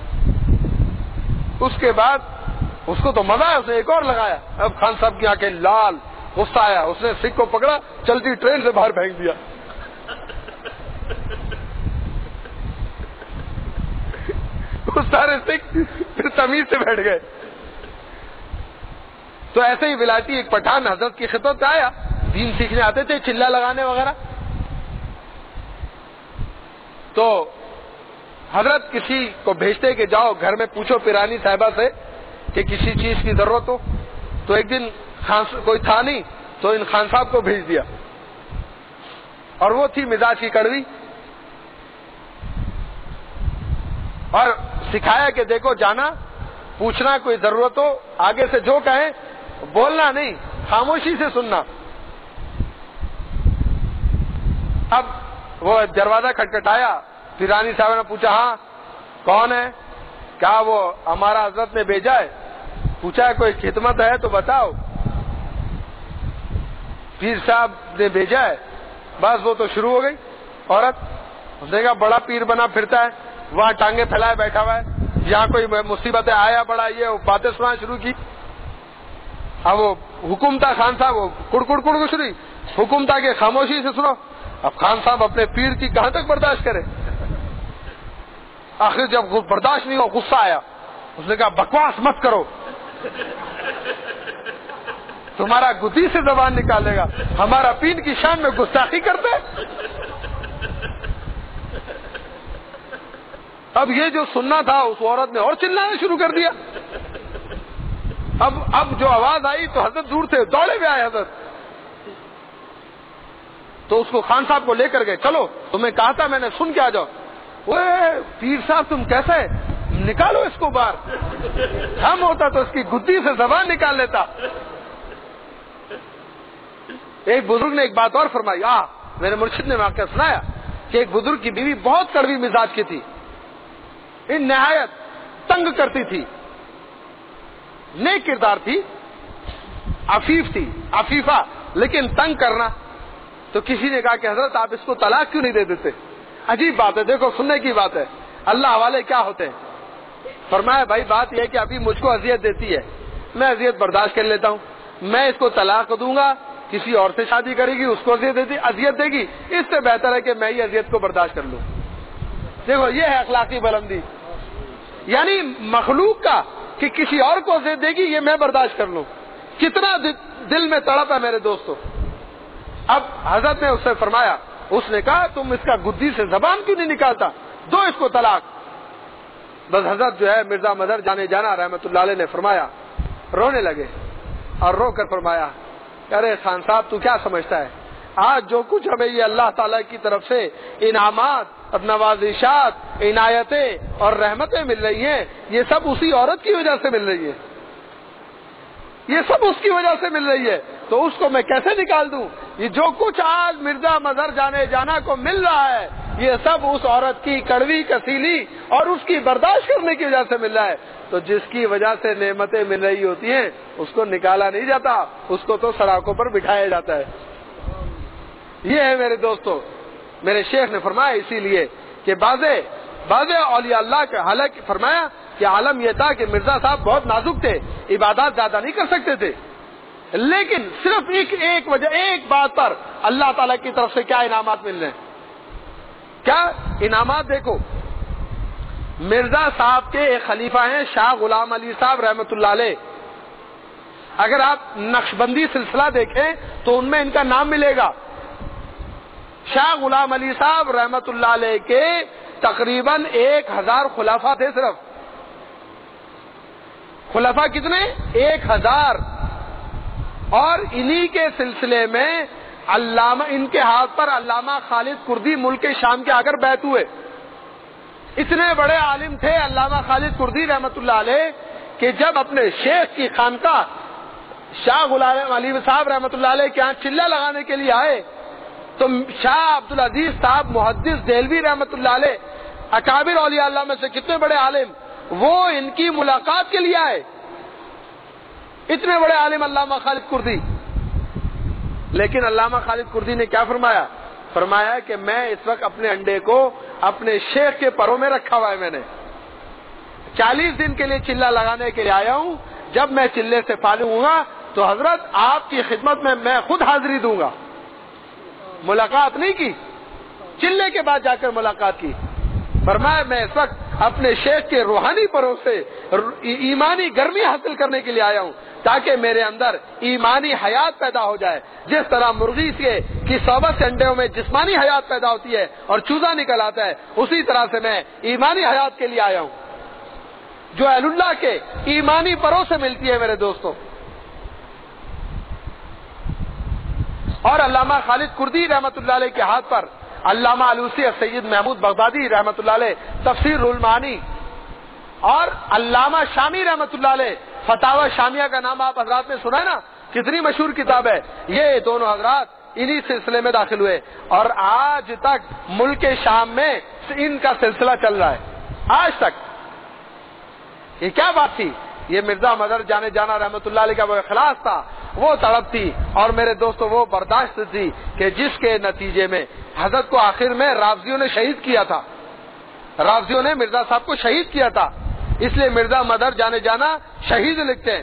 اس کے بعد اس کو تو مزہ آیا، اس نے ایک اور لگایا. اب خان صاحب کی آنکھیں لال، غصہ آیا، اس نے سکھ کو پکڑا، چلتی ٹرین سے باہر پھینک دیا. وہ سارے سکھ پھر تمیز سے بیٹھ گئے. تو ایسے ہی ولایتی ایک پٹھان حضرت کی خدمت میں آیا، دین سیکھنے آتے تھے، چلا لگانے وغیرہ. تو حضرت کسی کو بھیجتے کہ جاؤ گھر میں پوچھو پیرانی صاحبہ سے کہ کسی چیز کی ضرورت ہو. تو ایک دن کوئی تھا نہیں تو ان خان صاحب کو بھیج دیا، اور وہ تھی مزاج کی کڑوی. اور سکھایا کہ دیکھو جانا، پوچھنا، کوئی ضرورت ہو آگے سے جو کہیں بولنا نہیں، خاموشی سے سننا. اب وہ دروازہ کھٹکھٹایا، پیرانی صاحب نے پوچھا ہاں کون ہے؟ کہا وہ ہمارا حضرت نے بھیجا ہے. پوچھا ہے کوئی خدمت ہے تو بتاؤ. پیر صاحب نے بھیجا ہے. بس وہ تو شروع ہو گئی. عورت اس نے کہا بڑا پیر بنا پھرتا ہے، وہاں ٹانگیں پھیلائے بیٹھا ہوا ہے، یہاں کوئی مصیبتیں آیا بڑا، یہ باتیں سنانا شروع کی. اب وہ حکم تھا خان صاحب، وہ کڑکڑ کڑ شروع، حکم تھا کہ خاموشی سے سنو. اب خان صاحب اپنے پیر کی کہاں تک برداشت کرے؟ آخر جب برداشت نہیں ہو، غصہ آیا. اس نے کہا بکواس مت کرو، تمہارا گدی سے زبان نکالے گا، ہمارا پیر کی شان میں گستاخی کرتے. اب یہ جو سننا تھا اس عورت نے اور چلانا شروع کر دیا. اب جو آواز آئی تو حضرت دور تھے، دوڑے ہوئے آئے حضرت. تو اس کو خان صاحب کو لے کر گئے، چلو تمہیں کہا تھا میں نے، سن کے آ جاؤ. وہ پیر صاحب تم کیسے، نکالو اس کو باہر. ہم ہوتا تو اس کی گدی سے زبان نکال لیتا. ایک بزرگ نے ایک بات اور فرمائی. میرے مرشد نے واقعہ سنایا کہ ایک بزرگ کی بیوی بہت کڑوی مزاج کی تھی، ان نہایت تنگ کرتی تھی، نیک کردار تھی، عفیف تھی، عفیفہ، لیکن تنگ کرنا. تو کسی نے کہا کہ حضرت آپ اس کو طلاق کیوں نہیں دے دیتے؟ عجیب بات ہے، دیکھو سننے کی بات ہے، اللہ حوالے کیا ہوتے ہیں. فرمایا بھائی بات یہ ہے کہ ابھی مجھ کو اذیت دیتی ہے، میں اذیت برداشت کر لیتا ہوں، میں اس کو طلاق دوں گا، کسی اور سے شادی کرے گی، اس کو اذیت دے گی، اس سے بہتر ہے کہ میں ہی اذیت کو برداشت کر لوں. دیکھو یہ ہے اخلاقی بلندی، یعنی مخلوق کا کہ کسی اور کو اذیت دے گی یہ میں برداشت کر لوں. کتنا دل میں تڑپ ہے میرے دوستو. اب حضرت نے اس سے فرمایا، اس نے کہا تم اس کا گدی سے زبان کیوں نہیں نکالتا، دو اس کو طلاق. بس حضرت جو ہے مرزا مظہر جانے جانا رحمت اللہ علیہ نے فرمایا، رونے لگے اور رو کر فرمایا ارے خان صاحب تو کیا سمجھتا ہے، آج جو کچھ ہمیں یہ اللہ تعالیٰ کی طرف سے انعامات اور نوازشات، عنایتیں اور رحمتیں مل رہی ہیں، یہ سب اسی عورت کی وجہ سے مل رہی ہے، یہ سب اس کی وجہ سے مل رہی ہے، تو اس کو میں کیسے نکال دوں؟ یہ جو کچھ آج مرزا مظہر جانا کو مل رہا ہے، یہ سب اس عورت کی کڑوی کسیلی اور اس کی برداشت کرنے کی وجہ سے مل رہا ہے۔ تو جس کی وجہ سے نعمتیں مل رہی ہوتی ہیں اس کو نکالا نہیں جاتا، اس کو تو سڑکوں پر بٹھایا جاتا ہے۔ یہ ہے میرے دوستو، میرے شیخ نے فرمایا اسی لیے کہ بعض اولیاء اللہ کے حالانکہ فرمایا کہ عالم یہ تھا کہ مرزا صاحب بہت نازک تھے، عبادات زیادہ نہیں کر سکتے تھے، لیکن صرف ایک بات پر اللہ تعالیٰ کی طرف سے کیا انعامات مل رہے ہیں، کیا انعامات؟ دیکھو، مرزا صاحب کے ایک خلیفہ ہیں شاہ غلام علی صاحب رحمۃ اللہ علیہ، اگر آپ نقشبندی سلسلہ دیکھیں تو ان میں ان کا نام ملے گا۔ شاہ غلام علی صاحب رحمۃ اللہ علیہ کے تقریباً 1000 خلفاء تھے، صرف خلفاء کتنے؟ 1000، اور انہی کے سلسلے میں علامہ، ان کے ہاتھ پر علامہ خالد کردی ملک شام کے آ کر بیعت ہوئے۔ اتنے بڑے عالم تھے علامہ خالد کردی رحمۃ اللہ علیہ کہ جب اپنے شیخ کی خانقاہ شاہ غلام علی صاحب رحمۃ اللہ علیہ کے یہاں چلہ لگانے کے لیے آئے تو شاہ عبدالعزیز صاحب محدث دہلوی رحمۃ اللہ علیہ، اکابر اولیاء اللہ میں سے کتنے بڑے عالم، وہ ان کی ملاقات کے لیے آئے، اتنے بڑے عالم علامہ خالد کردی۔ لیکن علامہ خالد کردی نے کیا فرمایا کہ میں اس وقت اپنے انڈے کو اپنے شیخ کے پروں میں رکھا ہوا ہے، میں نے 40 دن کے لیے چلہ لگانے کے لیے آیا ہوں، جب میں چلے سے فارغ ہوں گا تو حضرت آپ کی خدمت میں خود حاضری دوں گا۔ ملاقات نہیں کی، چلے کے بعد جا کر ملاقات کی۔ فرمایا میں اس وقت اپنے شیخ کے روحانی پروں سے ایمانی گرمی حاصل کرنے کے لیے آیا ہوں تاکہ میرے اندر ایمانی حیات پیدا ہو جائے، جس طرح مرغی کی صحبت سے انڈوں میں جسمانی حیات پیدا ہوتی ہے اور چوزا نکل آتا ہے، اسی طرح سے میں ایمانی حیات کے لیے آیا ہوں جو اہل اللہ کے ایمانی پروں سے ملتی ہے میرے دوستوں۔ اور علامہ خالد کردی رحمۃ اللہ علیہ کے ہاتھ پر علامہ علوسی سید محمود بغدادی رحمۃ اللہ علیہ تفسیر المعانی، اور علامہ شامی رحمۃ اللہ علیہ فتاوی شامیہ کا نام آپ حضرات نے سنا ہے نا، کتنی مشہور کتاب ہے، یہ دونوں حضرات انہی سلسلے میں داخل ہوئے اور آج تک ملک شام میں ان کا سلسلہ چل رہا ہے آج تک۔ یہ کیا بات تھی؟ یہ مرزا مظہر جانا رحمۃ اللہ علیہ کا وہ اخلاص تھا، وہ تڑپ تھی، اور میرے دوستو وہ برداشت تھی کہ جس کے نتیجے میں حضرت کو آخر میں رافضیوں نے شہید کیا تھا، رافضیوں نے مرزا صاحب کو شہید کیا تھا، اس لیے مرزا مظہر جانا شہید لکھتے ہیں۔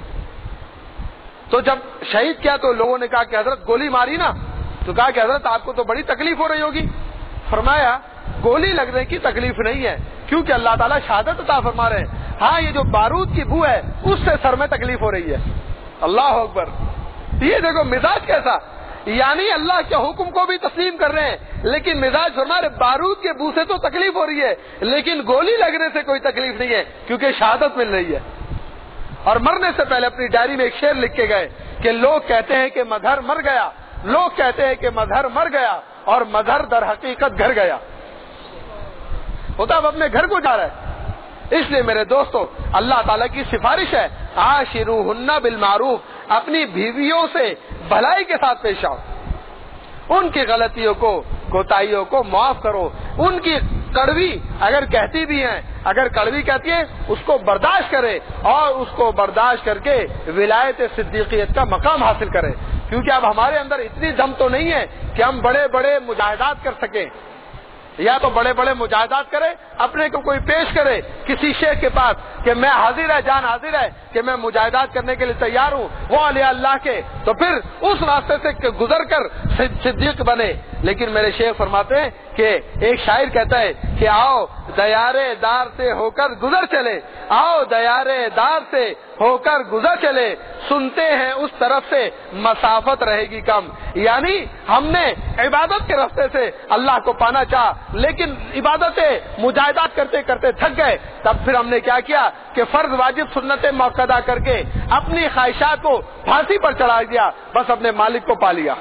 تو جب شہید کیا تو لوگوں نے کہا کہ حضرت گولی ماری نا، تو کہا کہ حضرت آپ کو تو بڑی تکلیف ہو رہی ہوگی۔ فرمایا گولی لگنے کی تکلیف نہیں ہے، کیونکہ اللہ تعالیٰ شہادت عطا فرما رہے ہیں، ہاں یہ جو بارود کی بو ہے اس سے سر میں تکلیف ہو رہی ہے۔ اللہ اکبر، یہ دیکھو مزاج کیسا، یعنی اللہ کے حکم کو بھی تسلیم کر رہے ہیں، لیکن مزاج ہمارے بارود کے بو سے تو تکلیف ہو رہی ہے لیکن گولی لگنے سے کوئی تکلیف نہیں ہے کیونکہ شہادت مل رہی ہے۔ اور مرنے سے پہلے اپنی ڈائری میں ایک شعر لکھ کے گئے کہ لوگ کہتے ہیں کہ مظہر مر گیا، لوگ کہتے ہیں کہ مظہر مر گیا اور مظہر در حقیقت گھر گیا، وہ تو اب اپنے گھر کو جا رہا ہے۔ اس لیے میرے دوستو اللہ تعالیٰ کی سفارش ہے، عاشروہن بالمعروف، اپنی بیویوں سے بھلائی کے ساتھ پیش آؤ، ان کی غلطیوں کو کوتاہیوں کو معاف کرو، ان کی کڑوی اگر کہتی بھی ہیں، اگر کڑوی کہتی ہے اس کو برداشت کرے اور اس کو برداشت کر کے ولایت صدیقیت کا مقام حاصل کرے، کیونکہ اب ہمارے اندر اتنی دم تو نہیں ہے کہ ہم بڑے بڑے مجاہدات کر سکیں، یا تو بڑے بڑے مجاہدات کرے، اپنے کو کوئی پیش کرے کسی شیخ کے پاس کہ میں حاضر ہے، جان حاضر ہے کہ میں مجاہدات کرنے کے لیے تیار ہوں، وہ اولیاء اللہ کے، تو پھر اس راستے سے گزر کر صدیق بنے، لیکن میرے شیخ فرماتے ہیں کہ ایک شاعر کہتا ہے کہ آؤ دیارے دار سے ہو کر گزر چلے، آؤ دیارے دار سے ہو کر گزر چلے، سنتے ہیں اس طرف سے مسافت رہے گی کم. یعنی ہم نے عبادت کے راستے سے اللہ کو پانا چاہا، لیکن عبادتیں مجاہدات کرتے کرتے تھک گئے. تب پھر ہم نے کیا کیا کہ فرض واجب سنتیں موقع کر کے اپنی خواہشات کو پھانسی پر چڑھا دیا، بس اپنے مالک کو پا لیا.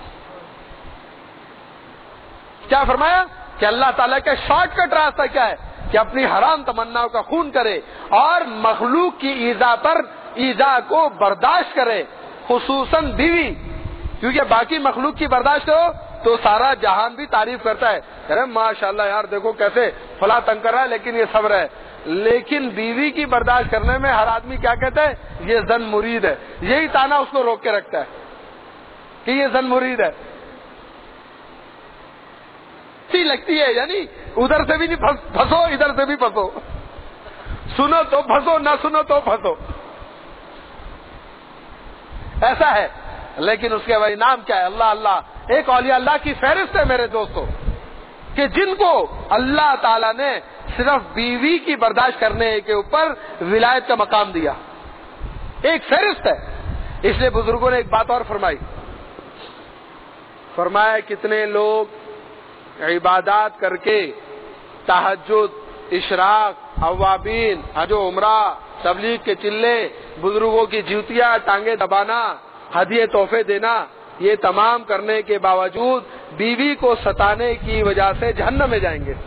کیا فرمایا کہ اللہ تعالیٰ کا شارٹ کٹ راستہ کیا ہے کہ اپنی حرام تمناؤں کا خون کرے اور مخلوق کی ایذا کو برداشت کرے، خصوصاً بیوی، کیونکہ باقی مخلوق کی برداشت ہو تو سارا جہان بھی تعریف کرتا ہے، ارے ماشاءاللہ یار دیکھو کیسے فلاں تنگ کر رہا ہے لیکن یہ صبر ہے. لیکن بیوی کی برداشت کرنے میں ہر آدمی کیا کہتا ہے؟ یہ زن مرید ہے. یہی تانا اس کو روک کے رکھتا ہے کہ یہ زن مرید ہے. لگتی ہے یعنی ادھر سے بھی نہیں پھنسو ادھر سے بھی پھنسو، سنو تو پھنسو نہ سنو تو پھنسو، ایسا ہے. لیکن اس کے بعد نام کیا ہے؟ اللہ اللہ. ایک اولیاء اللہ کی فہرست ہے میرے دوستوں کہ جن کو اللہ تعالیٰ نے صرف بیوی کی برداشت کرنے کے اوپر ولایت کا مقام دیا، ایک فہرست ہے. اس لیے بزرگوں نے ایک بات اور فرمایا کتنے لوگ عبادات کر کے تہجد، اشراق، اوابین، حج و عمرہ، تبلیغ کے چلے، بزرگوں کی جوتیاں ٹانگیں دبانا، ہدیے تحفے دینا، یہ تمام کرنے کے باوجود بیوی کو ستانے کی وجہ سے جہنم میں جائیں گے.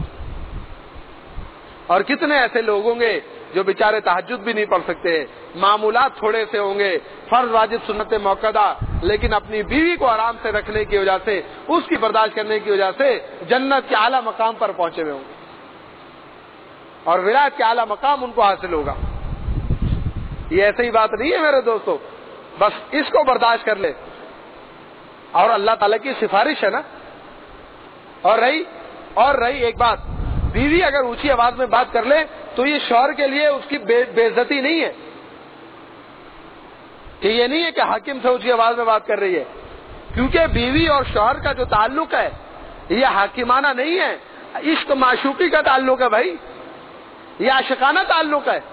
اور کتنے ایسے لوگ ہوں گے جو بیچارے تہجد بھی نہیں پڑھ سکتے، معمولات تھوڑے سے ہوں گے، فرض واجب سنتیں موقع، لیکن اپنی بیوی کو آرام سے رکھنے کی وجہ سے، اس کی برداشت کرنے کی وجہ سے جنت کے اعلیٰ مقام پر پہنچے ہوئے ہوں گے اور ولایت کے اعلیٰ مقام ان کو حاصل ہوگا. یہ ایسے ہی بات نہیں ہے میرے دوستو، بس اس کو برداشت کر لے. اور اللہ تعالیٰ کی سفارش ہے نا. اور رہی ایک بات، بیوی اگر اونچی آواز میں بات کر لے تو یہ شوہر کے لیے اس کی بے عزتی نہیں ہے، کہ یہ نہیں ہے کہ حاکم سے اونچی آواز میں بات کر رہی ہے، کیونکہ بیوی اور شوہر کا جو تعلق ہے یہ حاکمانہ نہیں ہے، عشق معشوقی کا تعلق ہے بھائی، یہ عاشقانہ تعلق ہے.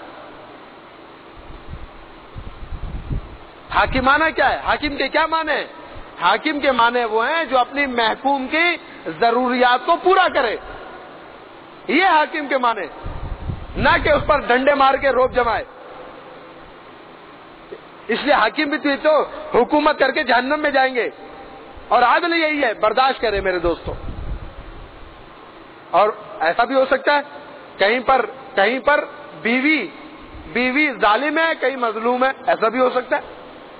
حاکمانہ کیا ہے؟ حاکم کے کیا معنی ہے؟ حاکم کے معنی وہ ہیں جو اپنی محکوم کی ضروریات کو پورا کرے، یہ حاکم کے معنی، نہ کہ اس پر ڈنڈے مار کے روب جمائے. اس لیے حاکم بھی تو حکومت کر کے جہنم میں جائیں گے. اور عادل یہی ہے، برداشت کرے میرے دوستوں. اور ایسا بھی ہو سکتا ہے کہیں پر بیوی ظالم ہے، کہیں مظلوم ہے، ایسا بھی ہو سکتا ہے.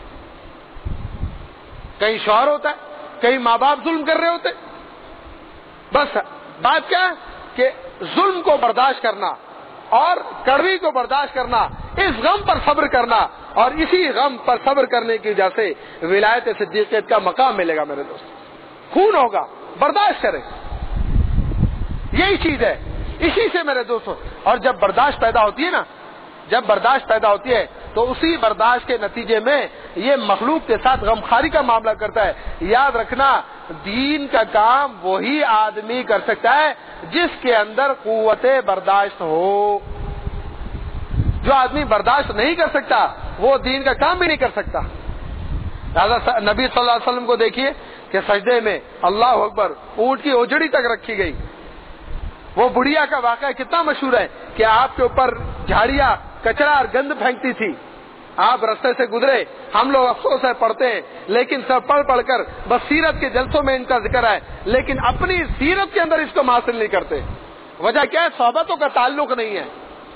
کہیں شوہر ہوتا ہے، کہیں ماں باپ ظلم کر رہے ہوتے. بس بات کیا ہے کہ ظلم کو برداشت کرنا اور کڑوی کو برداشت کرنا، اس غم پر صبر کرنا، اور اسی غم پر صبر کرنے کی وجہ سے ولایت صدیقیت کا مقام ملے گا میرے دوست. خون ہوگا، برداشت کرے، یہی چیز ہے. اسی سے میرے دوستوں، اور جب برداشت پیدا ہوتی ہے تو اسی برداشت کے نتیجے میں یہ مخلوق کے ساتھ غمخاری کا معاملہ کرتا ہے. یاد رکھنا، دین کا کام وہی آدمی کر سکتا ہے جس کے اندر قوت برداشت ہو. جو آدمی برداشت نہیں کر سکتا وہ دین کا کام بھی نہیں کر سکتا. نبی صلی اللہ علیہ وسلم کو دیکھیے کہ سجدے میں اللہ اکبر اونٹ کی اوجڑی تک رکھی گئی. وہ بڑھیا کا واقعہ کتنا مشہور ہے کہ آپ کے اوپر جھاڑیاں، کچرا اور گند پھینکتی تھی، آپ رستے سے گزرے. ہم لوگ افسوس ہے پڑھتے ہیں، لیکن سب پڑھ کر بس سیرت کے جلسوں میں ان کا ذکر ہے، لیکن اپنی سیرت کے اندر اس کو حاصل نہیں کرتے. وجہ کیا ہے؟ صحبتوں کا تعلق نہیں ہے.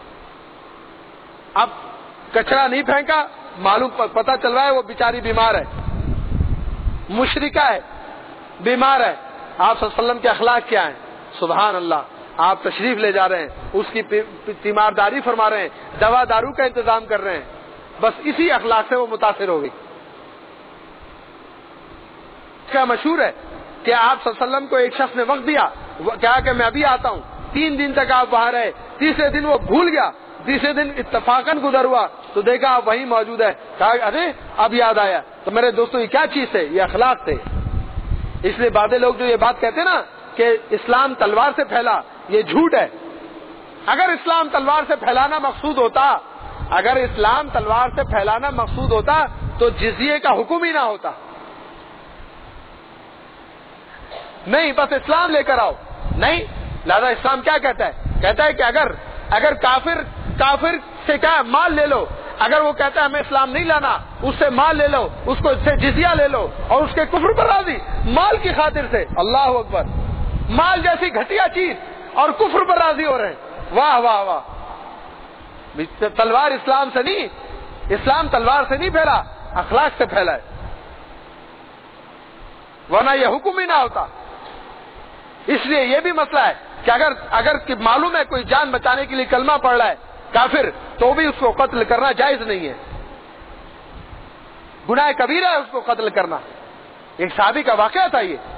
اب کچرا نہیں پھینکا، معلوم پتہ چل رہا ہے وہ بیچاری بیمار ہے، مشرکہ ہے، بیمار ہے. آپ صلی اللہ علیہ وسلم کے اخلاق کیا ہیں؟ سبحان اللہ. آپ تشریف لے جا رہے ہیں، اس کی تیمارداری فرما رہے ہیں، دوا دارو کا انتظام کر رہے ہیں. بس اسی اخلاق سے وہ متاثر ہو گئی. کیا مشہور ہے کہ آپ صلی اللہ علیہ وسلم کو ایک شخص نے وقت دیا، کہا کہ میں ابھی آتا ہوں. 3 دن تک آپ باہر رہے، تیسرے دن وہ بھول گیا. تیسرے دن اتفاقاً گزر ہوا تو دیکھا آپ وہیں موجود ہے. کہا ارے اب یاد آیا. تو میرے دوستوں یہ کیا چیز ہے؟ یہ اخلاق تھے. اس لیے بعض لوگ جو یہ بات کہتے ہیں نا کہ اسلام تلوار سے پھیلا، یہ جھوٹ ہے. اگر اسلام تلوار سے پھیلانا مقصود ہوتا، اگر اسلام تلوار سے پھیلانا مقصود ہوتا تو جزیے کا حکم ہی نہ ہوتا. نہیں، بس اسلام لے کر آؤ. نہیں، لہذا اسلام کیا کہتا ہے؟ کہتا ہے کہ اگر کافر سے کیا مال لے لو، اگر وہ کہتا ہے ہمیں اسلام نہیں لانا، اس سے مال لے لو، اس کو سے جزیہ لے لو، اور اس کے کفر پر راضی، مال کی خاطر سے. اللہ اکبر. مال جیسی گھٹیا چیز اور کفر پر راضی ہو رہے ہیں. واہ واہ واہ. تلوار اسلام سے نہیں، اسلام تلوار سے نہیں پھیلا، اخلاق سے پھیلا ہے، ورنہ یہ حکم ہی نہ ہوتا. اس لیے یہ بھی مسئلہ ہے کہ اگر معلوم ہے کوئی جان بچانے کے لیے کلمہ پڑھ رہا ہے کافر، تو بھی اس کو قتل کرنا جائز نہیں ہے، گناہ کبیرہ ہے اس کو قتل کرنا. ایک صحابی کا واقعہ تھا یہ.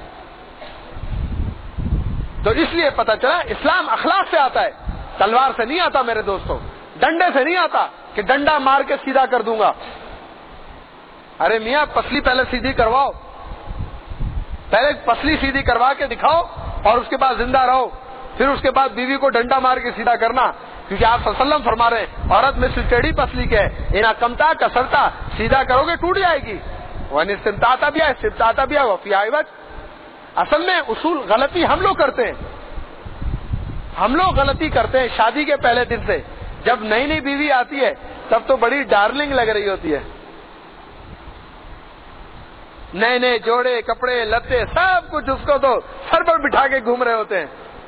تو اس لیے پتہ چلا اسلام اخلاق سے آتا ہے، تلوار سے نہیں آتا میرے دوستوں، ڈنڈے سے نہیں آتا کہ ڈنڈا مار کے سیدھا کر دوں گا. ارے میاں پسلی پہلے سیدھی کرواؤ، پہلے پسلی سیدھی کروا کے دکھاؤ اور اس کے بعد زندہ رہو، پھر اس کے بعد بیوی کو ڈنڈا مار کے سیدھا کرنا. کیونکہ آپ صلی اللہ علیہ وسلم فرما رہے ہیں عورت میں سے ٹیڑھی پسلی کے اینا کمتا کسرتا، سیدھا کرو گے ٹوٹ جائے گی. ون استمتاتا بھی ہے، استمتاتا بھی ہے، وفی عوج. اصل میں اصول غلطی ہم لوگ کرتے ہیں، ہم لوگ غلطی کرتے ہیں. شادی کے پہلے دن سے جب نئی نئی بیوی آتی ہے تب تو بڑی ڈارلنگ لگ رہی ہوتی ہے، نئے نئے جوڑے کپڑے لتے سب کچھ اس کو تو سر پر بٹھا کے گھوم رہے ہوتے ہیں.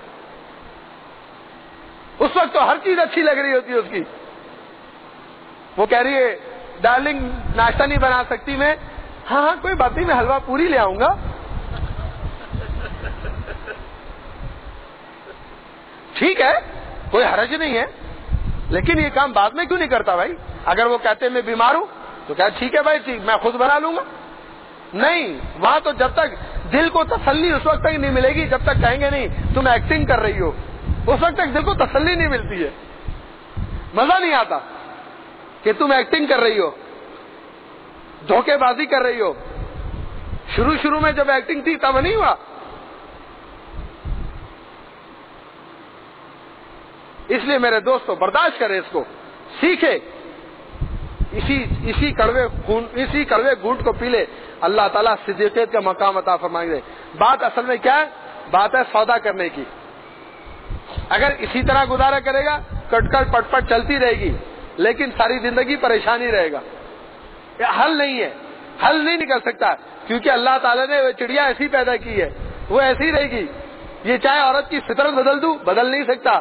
اس وقت تو ہر چیز اچھی لگ رہی ہوتی ہے اس کی. وہ کہہ رہی ہے ڈارلنگ ناشتہ نہیں بنا سکتی میں؟ ہاں کوئی بات نہیں، میں حلوہ پوری لے آؤں گا. ٹھیک ہے، کوئی حرج نہیں ہے، لیکن یہ کام بعد میں کیوں نہیں کرتا بھائی؟ اگر وہ کہتے ہیں میں بیمار ہوں تو کہا ٹھیک ہے بھائی، ٹھیک میں خود بنا لوں گا. نہیں، وہاں تو جب تک دل کو تسلی اس وقت تک نہیں ملے گی جب تک کہیں گے نہیں تم ایکٹنگ کر رہی ہو. اس وقت تک دل کو تسلی نہیں ملتی ہے، مزہ نہیں آتا کہ تم ایکٹنگ کر رہی ہو، دھوکے بازی کر رہی ہو. شروع میں جب ایکٹنگ تھی تب نہیں ہوا. اس لیے میرے دوستو برداشت کرے، اس کو سیکھے، اسی کڑوے گھونٹ کو پی لے. اللہ تعالیٰ صدیقیت کا مقام عطا فرمائیں گے. بات اصل میں کیا ہے؟ بات ہے سودا کرنے کی. اگر اسی طرح گزارا کرے گا کٹ پٹ پٹ چلتی رہے گی، لیکن ساری زندگی پریشانی رہے گا. یہ حل نہیں ہے، حل نہیں نکل سکتا، کیونکہ اللہ تعالیٰ نے وہ چڑیا ایسی پیدا کی ہے، وہ ایسی رہے گی. یہ چاہے عورت کی فطرت بدل دوں بدل نہیں سکتا،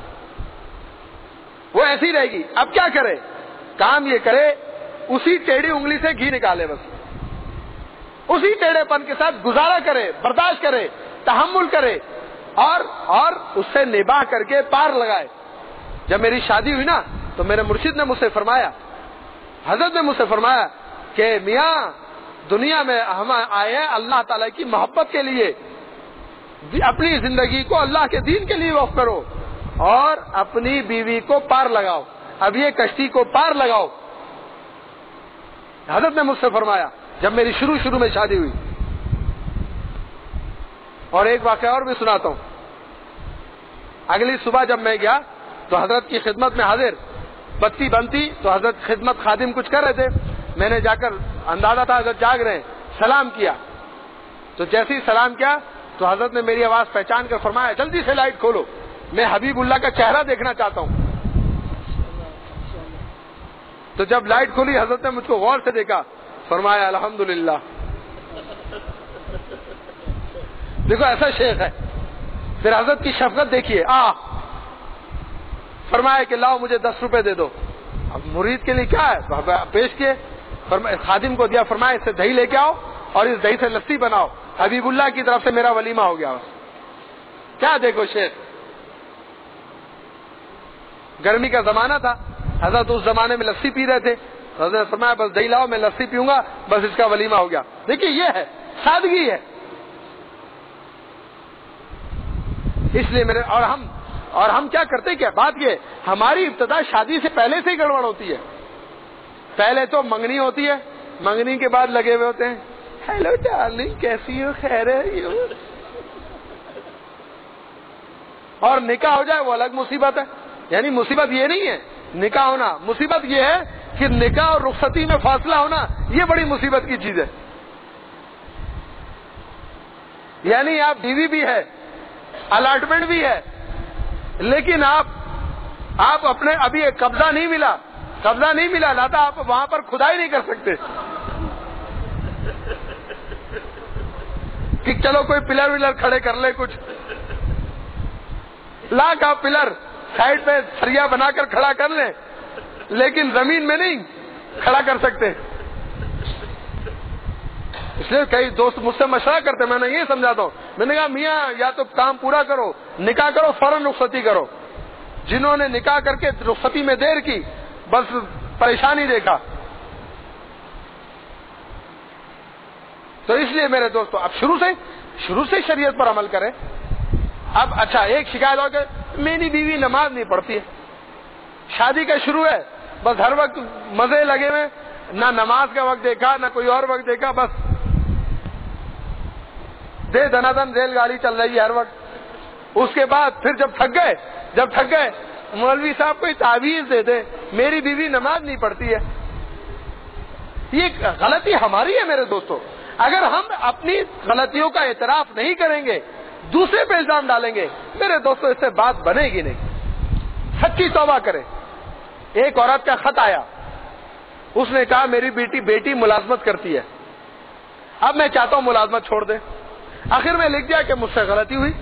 وہ ایسی رہے گی. اب کیا کرے؟ کام یہ کرے اسی ٹیڑھی انگلی سے گھی نکالے، بس اسی ٹیڑھے پن کے ساتھ گزارا کرے، برداشت کرے، تحمل کرے، اور اس سے نباہ کر کے پار لگائے. جب میری شادی ہوئی نا تو میرے مرشد نے مجھ سے فرمایا، حضرت نے مجھ سے فرمایا کہ میاں دنیا میں ہم آئے ہیں اللہ تعالیٰ کی محبت کے لیے، اپنی زندگی کو اللہ کے دین کے لیے وقف کرو اور اپنی بیوی کو پار لگاؤ. اب یہ کشتی کو پار لگاؤ. حضرت نے مجھ سے فرمایا جب میری شروع میں شادی ہوئی. اور ایک واقعہ اور بھی سناتا ہوں. اگلی صبح جب میں گیا تو حضرت کی خدمت میں حاضر، بتی بنتی تو حضرت خدمت خادم کچھ کر رہے تھے. میں نے جا کر اندازہ تھا حضرت جاگ رہے ہیں، سلام کیا. تو جیسے ہی سلام کیا تو حضرت نے میری آواز پہچان کر فرمایا جلدی سے لائٹ کھولو، میں حبیب اللہ کا چہرہ دیکھنا چاہتا ہوں. تو جب لائٹ کھولی حضرت نے مجھ کو غور سے دیکھا، فرمایا الحمدللہ. دیکھو ایسا شیخ ہے. پھر حضرت کی شفقت دیکھیے، فرمایا کہ لاؤ مجھے 10 روپے دے دو. اب مرید کے لیے کیا ہے، پیش کیے، خادم کو دیا، فرمایا اس سے دہی لے کے آؤ اور اس دہی سے لسی بناؤ، حبیب اللہ کی طرف سے میرا ولیمہ ہو گیا. کیا دیکھو شیخ. گرمی کا زمانہ تھا، حضرت اس زمانے میں لسی پی رہے تھے. حضرت نے فرمایا بس دہی لاؤ میں لسی پیوں گا، بس اس کا ولیمہ ہو گیا. دیکھیے یہ ہے سادگی ہے. اس لیے میرے اور ہم کیا کرتے، کیا بات یہ ہماری ابتدا شادی سے پہلے سے ہی گڑبڑ ہوتی ہے. پہلے تو منگنی ہوتی ہے، منگنی کے بعد لگے ہوئے ہوتے ہیں ہیلو ڈارلنگ کیسی ہو، خیر ہے، اور نکاح ہو جائے وہ الگ مصیبت ہے. یعنی مصیبت یہ نہیں ہے نکاح ہونا، مصیبت یہ ہے کہ نکاح اور رخصتی میں فاصلہ ہونا، یہ بڑی مصیبت کی چیز ہے. یعنی آپ بیوی بھی ہے، الاٹمنٹ بھی ہے، لیکن آپ اپنے ابھی قبضہ نہیں ملا لاتا، آپ وہاں پر کھدائی نہیں کر سکتے کہ چلو کوئی پلر ولر کھڑے کر لے، کچھ لاکھ آپ پلر سائڈ پہ سریا بنا کر کھڑا کر لیں، لیکن زمین میں نہیں کھڑا کر سکتے. اس لیے کئی دوست مجھ سے مشورہ کرتے، میں نے یہ سمجھاتا ہوں، میں نے کہا میاں یا تو کام پورا کرو، نکاح کرو، فوراً رخصتی کرو. جنہوں نے نکاح کر کے رخصتی میں دیر کی بس پریشانی دیکھا. تو اس لیے میرے دوستو اب شروع سے شریعت پر عمل کریں. اب اچھا ایک شکایت ہو کہ میری بیوی نماز نہیں پڑھتی ہے، شادی کا شروع ہے، بس ہر وقت مزے لگے ہوئے، نہ نماز کا وقت دیکھا نہ کوئی اور وقت دیکھا، بس دے دنا دن ریل گاڑی چل رہی ہے ہر وقت. اس کے بعد پھر جب تھک گئے مولوی صاحب کوئی تعویذ دے دے، میری بیوی نماز نہیں پڑھتی ہے. یہ غلطی ہماری ہے میرے دوستو. اگر ہم اپنی غلطیوں کا اعتراف نہیں کریں گے، دوسرے پہ الزام ڈالیں گے، میرے دوستو اس سے بات بنے گی نہیں. سچی توبہ کریں. ایک عورت کا خط آیا، اس نے کہا میری بیٹی ملازمت کرتی ہے، اب میں چاہتا ہوں ملازمت چھوڑ دے. آخر میں لکھ دیا کہ مجھ سے غلطی ہوئی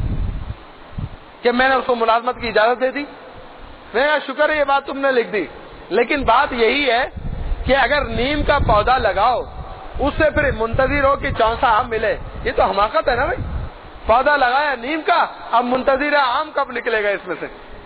کہ میں نے اس کو ملازمت کی اجازت دے دی. میں شکر ہے یہ بات تم نے لکھ دی، لیکن بات یہی ہے کہ اگر نیم کا پودا لگاؤ اس سے پھر منتظر ہو کہ چونسا آم ملے، یہ تو حماقت ہے نا بھائی. پودا لگایا نیم کا، اب منتظر ہے آم کب نکلے گا اس میں سے.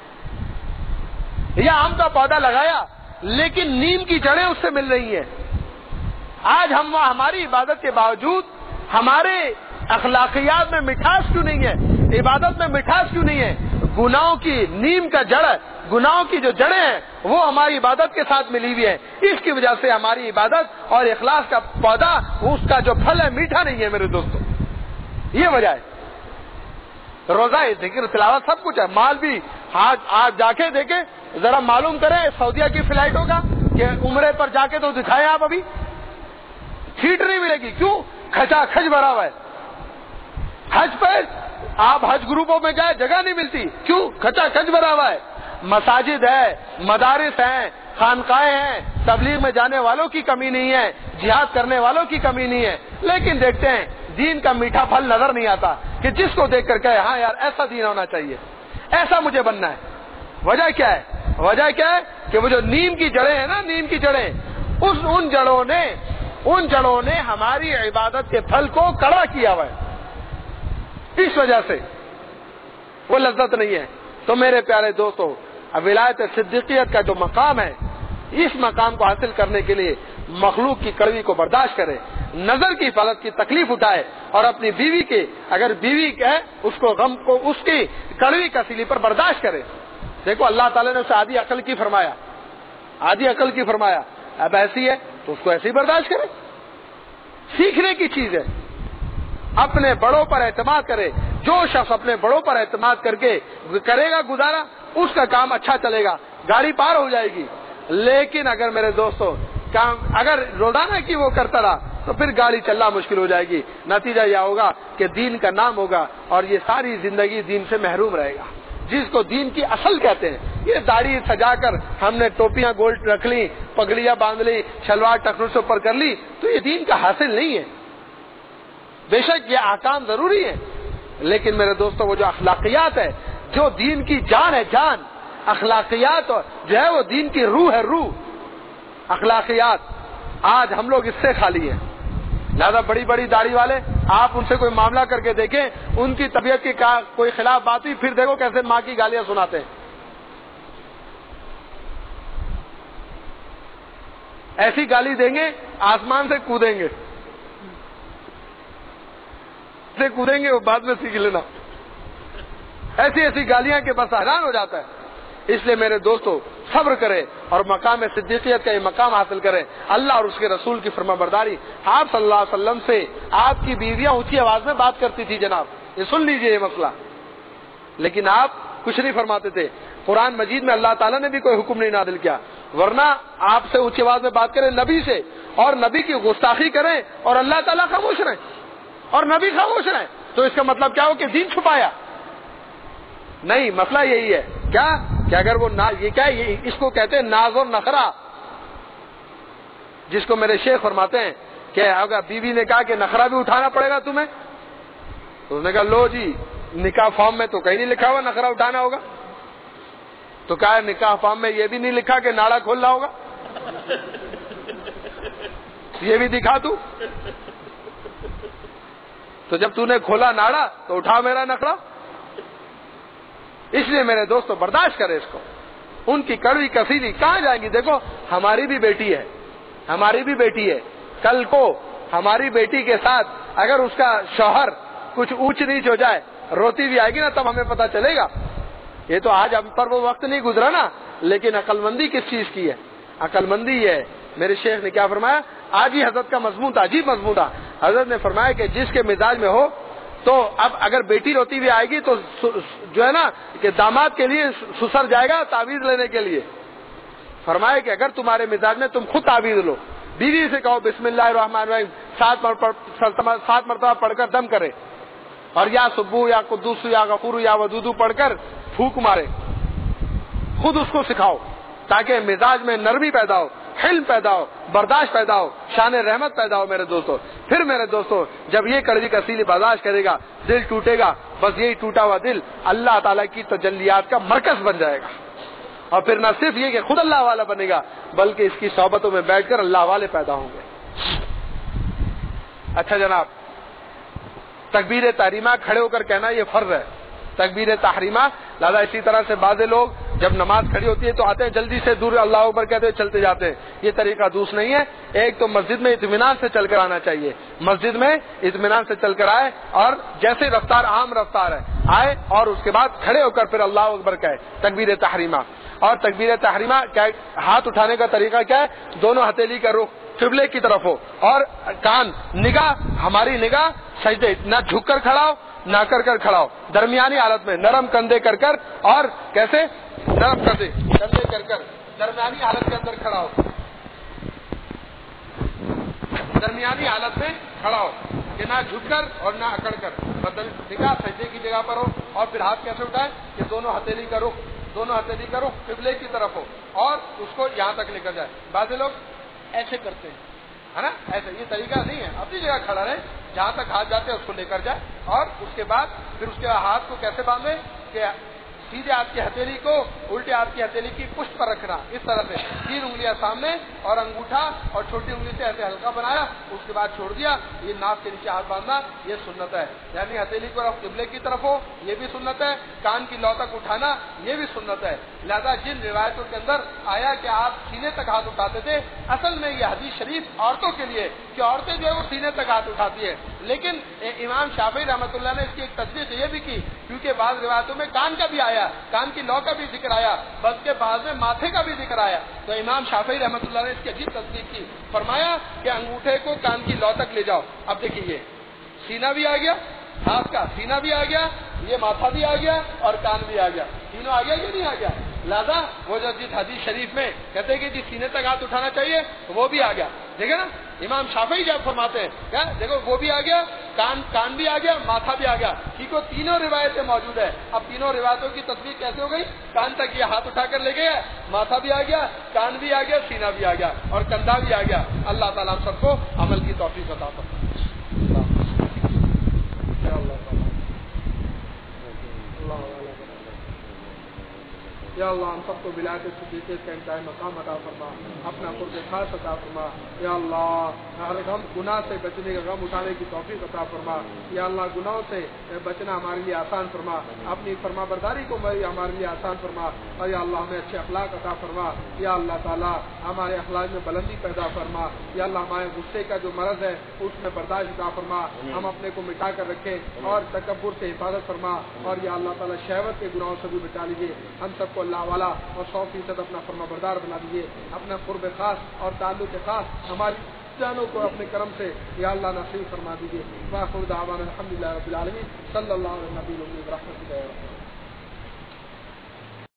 یا آم کا پودا لگایا لیکن نیم کی جڑیں اس سے مل رہی ہیں. آج ہماری عبادت کے باوجود ہمارے اخلاقیات میں مٹھاس کیوں نہیں ہے، عبادت میں مٹھاس کیوں نہیں ہے؟ گناہوں کی نیم کا جڑ، گناہوں کی جو جڑیں ہیں وہ ہماری عبادت کے ساتھ ملی ہوئی ہے. اس کی وجہ سے ہماری عبادت اور اخلاص کا پودا، اس کا جو پھل ہے میٹھا نہیں ہے میرے دوستوں. یہ وجہ ہے. روزہ ذکر تلاوت سب کچھ ہے، مال بھی. آج جا کے دیکھیں ذرا معلوم کریں سعودیہ کی فلائٹ ہوگا کہ عمرے پر جا کے تو دکھائیں آپ، ابھی سیٹ نہیں ملے گی. کیوں؟ کھچا کھچ بھرا ہوا ہے. حج پر آپ حج گروپوں میں گئے جگہ نہیں ملتی. کیوں؟ کھچا کھچ بھرا ہوا ہے. مساجد ہے، مدارس ہیں، خانقاہیں ہیں، تبلیغ میں جانے والوں کی کمی نہیں ہے، جہاد کرنے والوں کی کمی نہیں ہے، لیکن دیکھتے ہیں دین کا میٹھا پھل نظر نہیں آتا کہ جس کو دیکھ کر کہے ہاں یار ایسا دین ہونا چاہیے، ایسا مجھے بننا ہے. وجہ کیا ہے؟ وجہ کیا ہے کہ وہ جو نیم کی جڑیں ہیں نا، نیم کی جڑیں، ان جڑوں نے ہماری عبادت کے پھل کو کڑا کیا ہوا ہے. اس وجہ سے وہ لذت نہیں ہے. تو میرے پیارے دوستو، ولایت صدیقیت کا جو مقام ہے، اس مقام کو حاصل کرنے کے لیے مخلوق کی کڑوی کو برداشت کرے، نظر کی فلک کی تکلیف اٹھائے، اور اپنی بیوی کے، اگر بیوی ہے اس کو غم کو اس کی کڑوی کسیلی پر برداشت کرے. دیکھو اللہ تعالیٰ نے اسے آدھی عقل کی فرمایا، اب ایسی ہے تو اس کو ایسی برداشت کرے. سیکھنے کی چیز ہے. اپنے بڑوں پر اعتماد کرے. جو شخص اپنے بڑوں پر اعتماد کر کے کرے گا گزارا، اس کا کام اچھا چلے گا، گاڑی پار ہو جائے گی. لیکن اگر میرے دوستو اگر روزانہ کی وہ کرتا رہا تو پھر گاڑی چلنا مشکل ہو جائے گی. نتیجہ یہ ہوگا کہ دین کا نام ہوگا اور یہ ساری زندگی دین سے محروم رہے گا، جس کو دین کی اصل کہتے ہیں. یہ داڑھی سجا کر ہم نے ٹوپیاں گولڈ رکھ لی، پگڑیاں باندھ لی، شلوار ٹخنوں سے اوپر کر لی، تو یہ دین کا حاصل نہیں ہے. بے شک یہ احکام ضروری ہے، لیکن میرے دوستو وہ جو اخلاقیات ہے، جو دین کی جان ہے، جان اخلاقیات جو ہے وہ دین کی روح ہے، روح اخلاقیات. آج ہم لوگ اس سے خالی ہیں. لہذا بڑی بڑی داڑھی والے، آپ ان سے کوئی معاملہ کر کے دیکھیں، ان کی طبیعت کی کوئی خلاف بات ہوئی، پھر دیکھو کیسے ماں کی گالیاں سناتے ہیں. ایسی گالی دیں گے آسمان سے کودیں گے وہ بعد میں سیکھ لینا. ایسی گالیاں کہ بس حیران ہو جاتا ہے. اس لیے میرے دوستو صبر کرے اور مقام صدیقیت کا یہ مقام حاصل کریں، اللہ اور اس کے رسول کی فرما برداری۔ آپ صلی اللہ علیہ وسلم سے آپ کی بیویاں اونچی آواز میں بات کرتی تھی جناب، یہ سن لیجئے یہ مسئلہ، لیکن آپ کچھ نہیں فرماتے تھے۔ قرآن مجید میں اللہ تعالیٰ نے بھی کوئی حکم نہیں نازل کیا، ورنہ آپ سے اونچی آواز میں بات کریں نبی سے، اور نبی کی گستاخی کریں اور اللہ تعالیٰ خاموش رہیں اور نبی خاموش رہیں، تو اس کا مطلب کیا ہو کہ دین چھپایا؟ نہیں، مسئلہ یہی ہے کیا کہ اگر وہ یہ کیا ہے، اس کو کہتے ہیں ناز اور نخرا، جس کو میرے شیخ فرماتے ہیں کہ اگر بیوی نے کہا کہ نخرا بھی اٹھانا پڑے گا تمہیں، تو اس نے کہا لو جی نکاح فارم میں تو کہیں نہیں لکھا ہوا نخرا اٹھانا ہوگا، تو کہا نکاح فارم میں یہ بھی نہیں لکھا کہ ناڑا کھولنا ہوگا، یہ بھی دکھا تو جب تو نے کھولا ناڑا تو اٹھا میرا نخرا۔ اس لیے میرے دوستو برداشت کرے اس کو، ان کی کڑوی کسیلی کہاں جائیں گی؟ دیکھو ہماری بھی بیٹی ہے، ہماری بھی بیٹی ہے، کل کو ہماری بیٹی کے ساتھ اگر اس کا شوہر کچھ اونچ نیچ ہو جائے، روتی بھی آئے گی نا، تب ہمیں پتہ چلے گا۔ یہ تو آج ہم پر وہ وقت نہیں گزرا نا، لیکن عقل مندی کس چیز کی ہے؟ عقل مندی ہے۔ میرے شیخ نے کیا فرمایا؟ آج ہی حضرت کا مضمون تھا، عجیب مضمون تھا۔ حضرت نے فرمایا کہ جس کے مزاج میں ہو، تو اب اگر بیٹی روتی ہوئی آئے گی تو جو ہے نا کہ داماد کے لیے سسر جائے گا تعویذ لینے کے لیے۔ فرمایا کہ اگر تمہارے مزاج میں تم خود تعویذ لو، بیوی سے کہو بسم اللہ الرحمن الرحیم 7 مرتبہ پڑھ کر دم کرے، اور یا سبو یا قدوس یا غفور یا ودودو پڑھ کر پھونک مارے، خود اس کو سکھاؤ تاکہ مزاج میں نرمی پیدا ہو، حلم پیدا ہو، برداشت پیدا ہو، شان رحمت پیدا ہو۔ میرے دوستو پھر میرے دوستو جب یہ کڑوی کسیلی برداشت کرے گا، دل ٹوٹے گا، بس یہی ٹوٹا ہوا دل اللہ تعالیٰ کی تجلیات کا مرکز بن جائے گا، اور پھر نہ صرف یہ کہ خود اللہ والا بنے گا بلکہ اس کی صحبتوں میں بیٹھ کر اللہ والے پیدا ہوں گے۔ اچھا جناب، تکبیر تحریمہ کھڑے ہو کر کہنا یہ فرض ہے، تکبیر تحریمہ۔ لہذا اسی طرح سے بعض لوگ جب نماز کھڑی ہوتی ہے تو آتے ہیں جلدی سے دور اللہ اکبر کہتے ہوئے چلتے جاتے ہیں، یہ طریقہ درست نہیں ہے۔ ایک تو مسجد میں اطمینان سے چل کر آنا چاہیے، مسجد میں اطمینان سے چل کر آئے، اور جیسے رفتار عام رفتار ہے آئے، اور اس کے بعد کھڑے ہو کر پھر اللہ اکبر کہے، تکبیر تحریمہ۔ اور تکبیر تحریمہ کیا ہاتھ اٹھانے کا طریقہ کیا ہے؟ دونوں ہتھیلی کا رخ قبلے کی طرف ہو، اور کان نگاہ ہماری نگاہ سجدے، نہ جھک کر کھڑا ہو نہ کر کر کھڑا ہو، درمیانی حالت میں نرم کندھے کر کر، اور کیسے نرم کندھے کر کر درمیانی حالت کے اندر کھڑا ہو، درمیانی حالت میں کھڑا ہو کہ نہ جھک کر اور نہ اکڑ کر، بدل نگاہ سجدے کی جگہ پر ہو، اور پھر ہاتھ کیسے اٹھائے کہ دونوں ہتھیلی کا رخ قبلے کی طرف ہو، اور اس کو یہاں تک لے کر جائے۔ بعض لوگ ایسے کرتے ہیں، ہے نا، ایسے، یہ طریقہ نہیں ہے۔ اپنی جگہ کھڑا رہے، جہاں تک ہاتھ جاتے ہیں اس کو لے کر جائے، اور اس کے بعد پھر اس کے ہاتھ کو کیسے باندھے کہ سیدھے ہاتھ کی ہتھیلی کو الٹے ہاتھ کی ہتھیلی کی پشت پر رکھنا، اس طرح سے 3 انگلیاں سامنے، اور انگوٹھا اور چھوٹی انگلی سے ایسے ہلکا بنایا، اس کے بعد چھوڑ دیا، یہ ناک کے نیچے ہاتھ باندھنا، یہ سنت ہے۔ یعنی ہتھیلی کو رف قبلے کی طرف ہو، یہ بھی سنت ہے، کان کی لو تک اٹھانا، یہ بھی سنت ہے۔ لہذا جن روایتوں کے اندر آیا کہ آپ سینے تک ہاتھ اٹھاتے تھے، اصل میں یہ حدیث شریف عورتوں کے لیے کہ عورتیں جو ہے وہ سینے تک ہاتھ اٹھاتی ہے، لیکن امام شافعی رحمۃ اللہ نے اس کی ایک تصدیق یہ بھی کی، کیونکہ بعض روایتوں میں کان کا بھی آیا، کان کی لو کا بھی ذکر آیا، بلکہ بعض میں ماتھے کا بھی ذکر آیا، تو امام شافعی رحمۃ اللہ نے اس کی عجیب تصدیق کی، فرمایا کہ انگوٹھے کو کان کی لو تک لے جاؤ۔ اب دیکھیے یہ سینہ بھی آ گیا، ہاتھ کا سینہ بھی آ گیا، یہ ماتھا بھی آ گیا، اور کان بھی آ گیا، تینوں آ گیا کہ نہیں آ گیا؟ لہذا وہ جو جس حدیث شریف میں کہتے ہیں کہ جس سینے تک ہاتھ اٹھانا چاہیے وہ بھی آ گیا، دیکھیں نا امام شافعی جب فرماتے ہیں کیا، دیکھو وہ بھی آ گیا، کان بھی آ گیا، ماتھا بھی آ گیا، ٹھیک ہو، تینوں روایتیں موجود ہے۔ اب تینوں روایتوں کی تصویر کیسے ہو گئی؟ کان تک یہ ہاتھ اٹھا کر لے گئے، ماتھا بھی آ گیا، کان بھی آ گیا، سینہ بھی آ گیا، اور کندھا بھی آ گیا۔ اللہ تعالیٰ ہم سب کو عمل کی توفیق عطا فرمائے۔ یا اللہ ہم سب کو ولایت صدیقیت کا انتہائی مقام عطا فرما، اپنا قرب خاص عطا فرما۔ یا اللہ ہر غم گناہ سے بچنے کا غم اٹھانے کی توفیق عطا فرما۔ یا اللہ گناہوں سے بچنا ہمارے لیے آسان فرما، اپنی فرما برداری کو ہمارے لیے آسان فرما، اور یا اللہ ہمیں اچھے اخلاق عطا فرما۔ یا اللہ تعالیٰ ہمارے اخلاق میں بلندی پیدا فرما۔ یا اللہ ہمارے غصے کا جو مرض ہے اس میں برداشت عطا فرما، ہم اپنے کو مٹا کر رکھیں، اور تکبر سے حفاظت فرما، اور یا اللہ تعالیٰ شہوت کے گناہوں سے بھی بچا لیجیے۔ ہم سب کو اللہ والا اور 100% اپنا فرما بردار بنا دیجیے. اپنا قرب خاص اور تعلق خاص ہماری جانوں کو اپنے کرم سے یا اللہ نصیب فرما دیجیے. وآخر دعوانا الحمدللہ رب العالمین. صلی اللہ علیہ نبی الامی برحمتہ.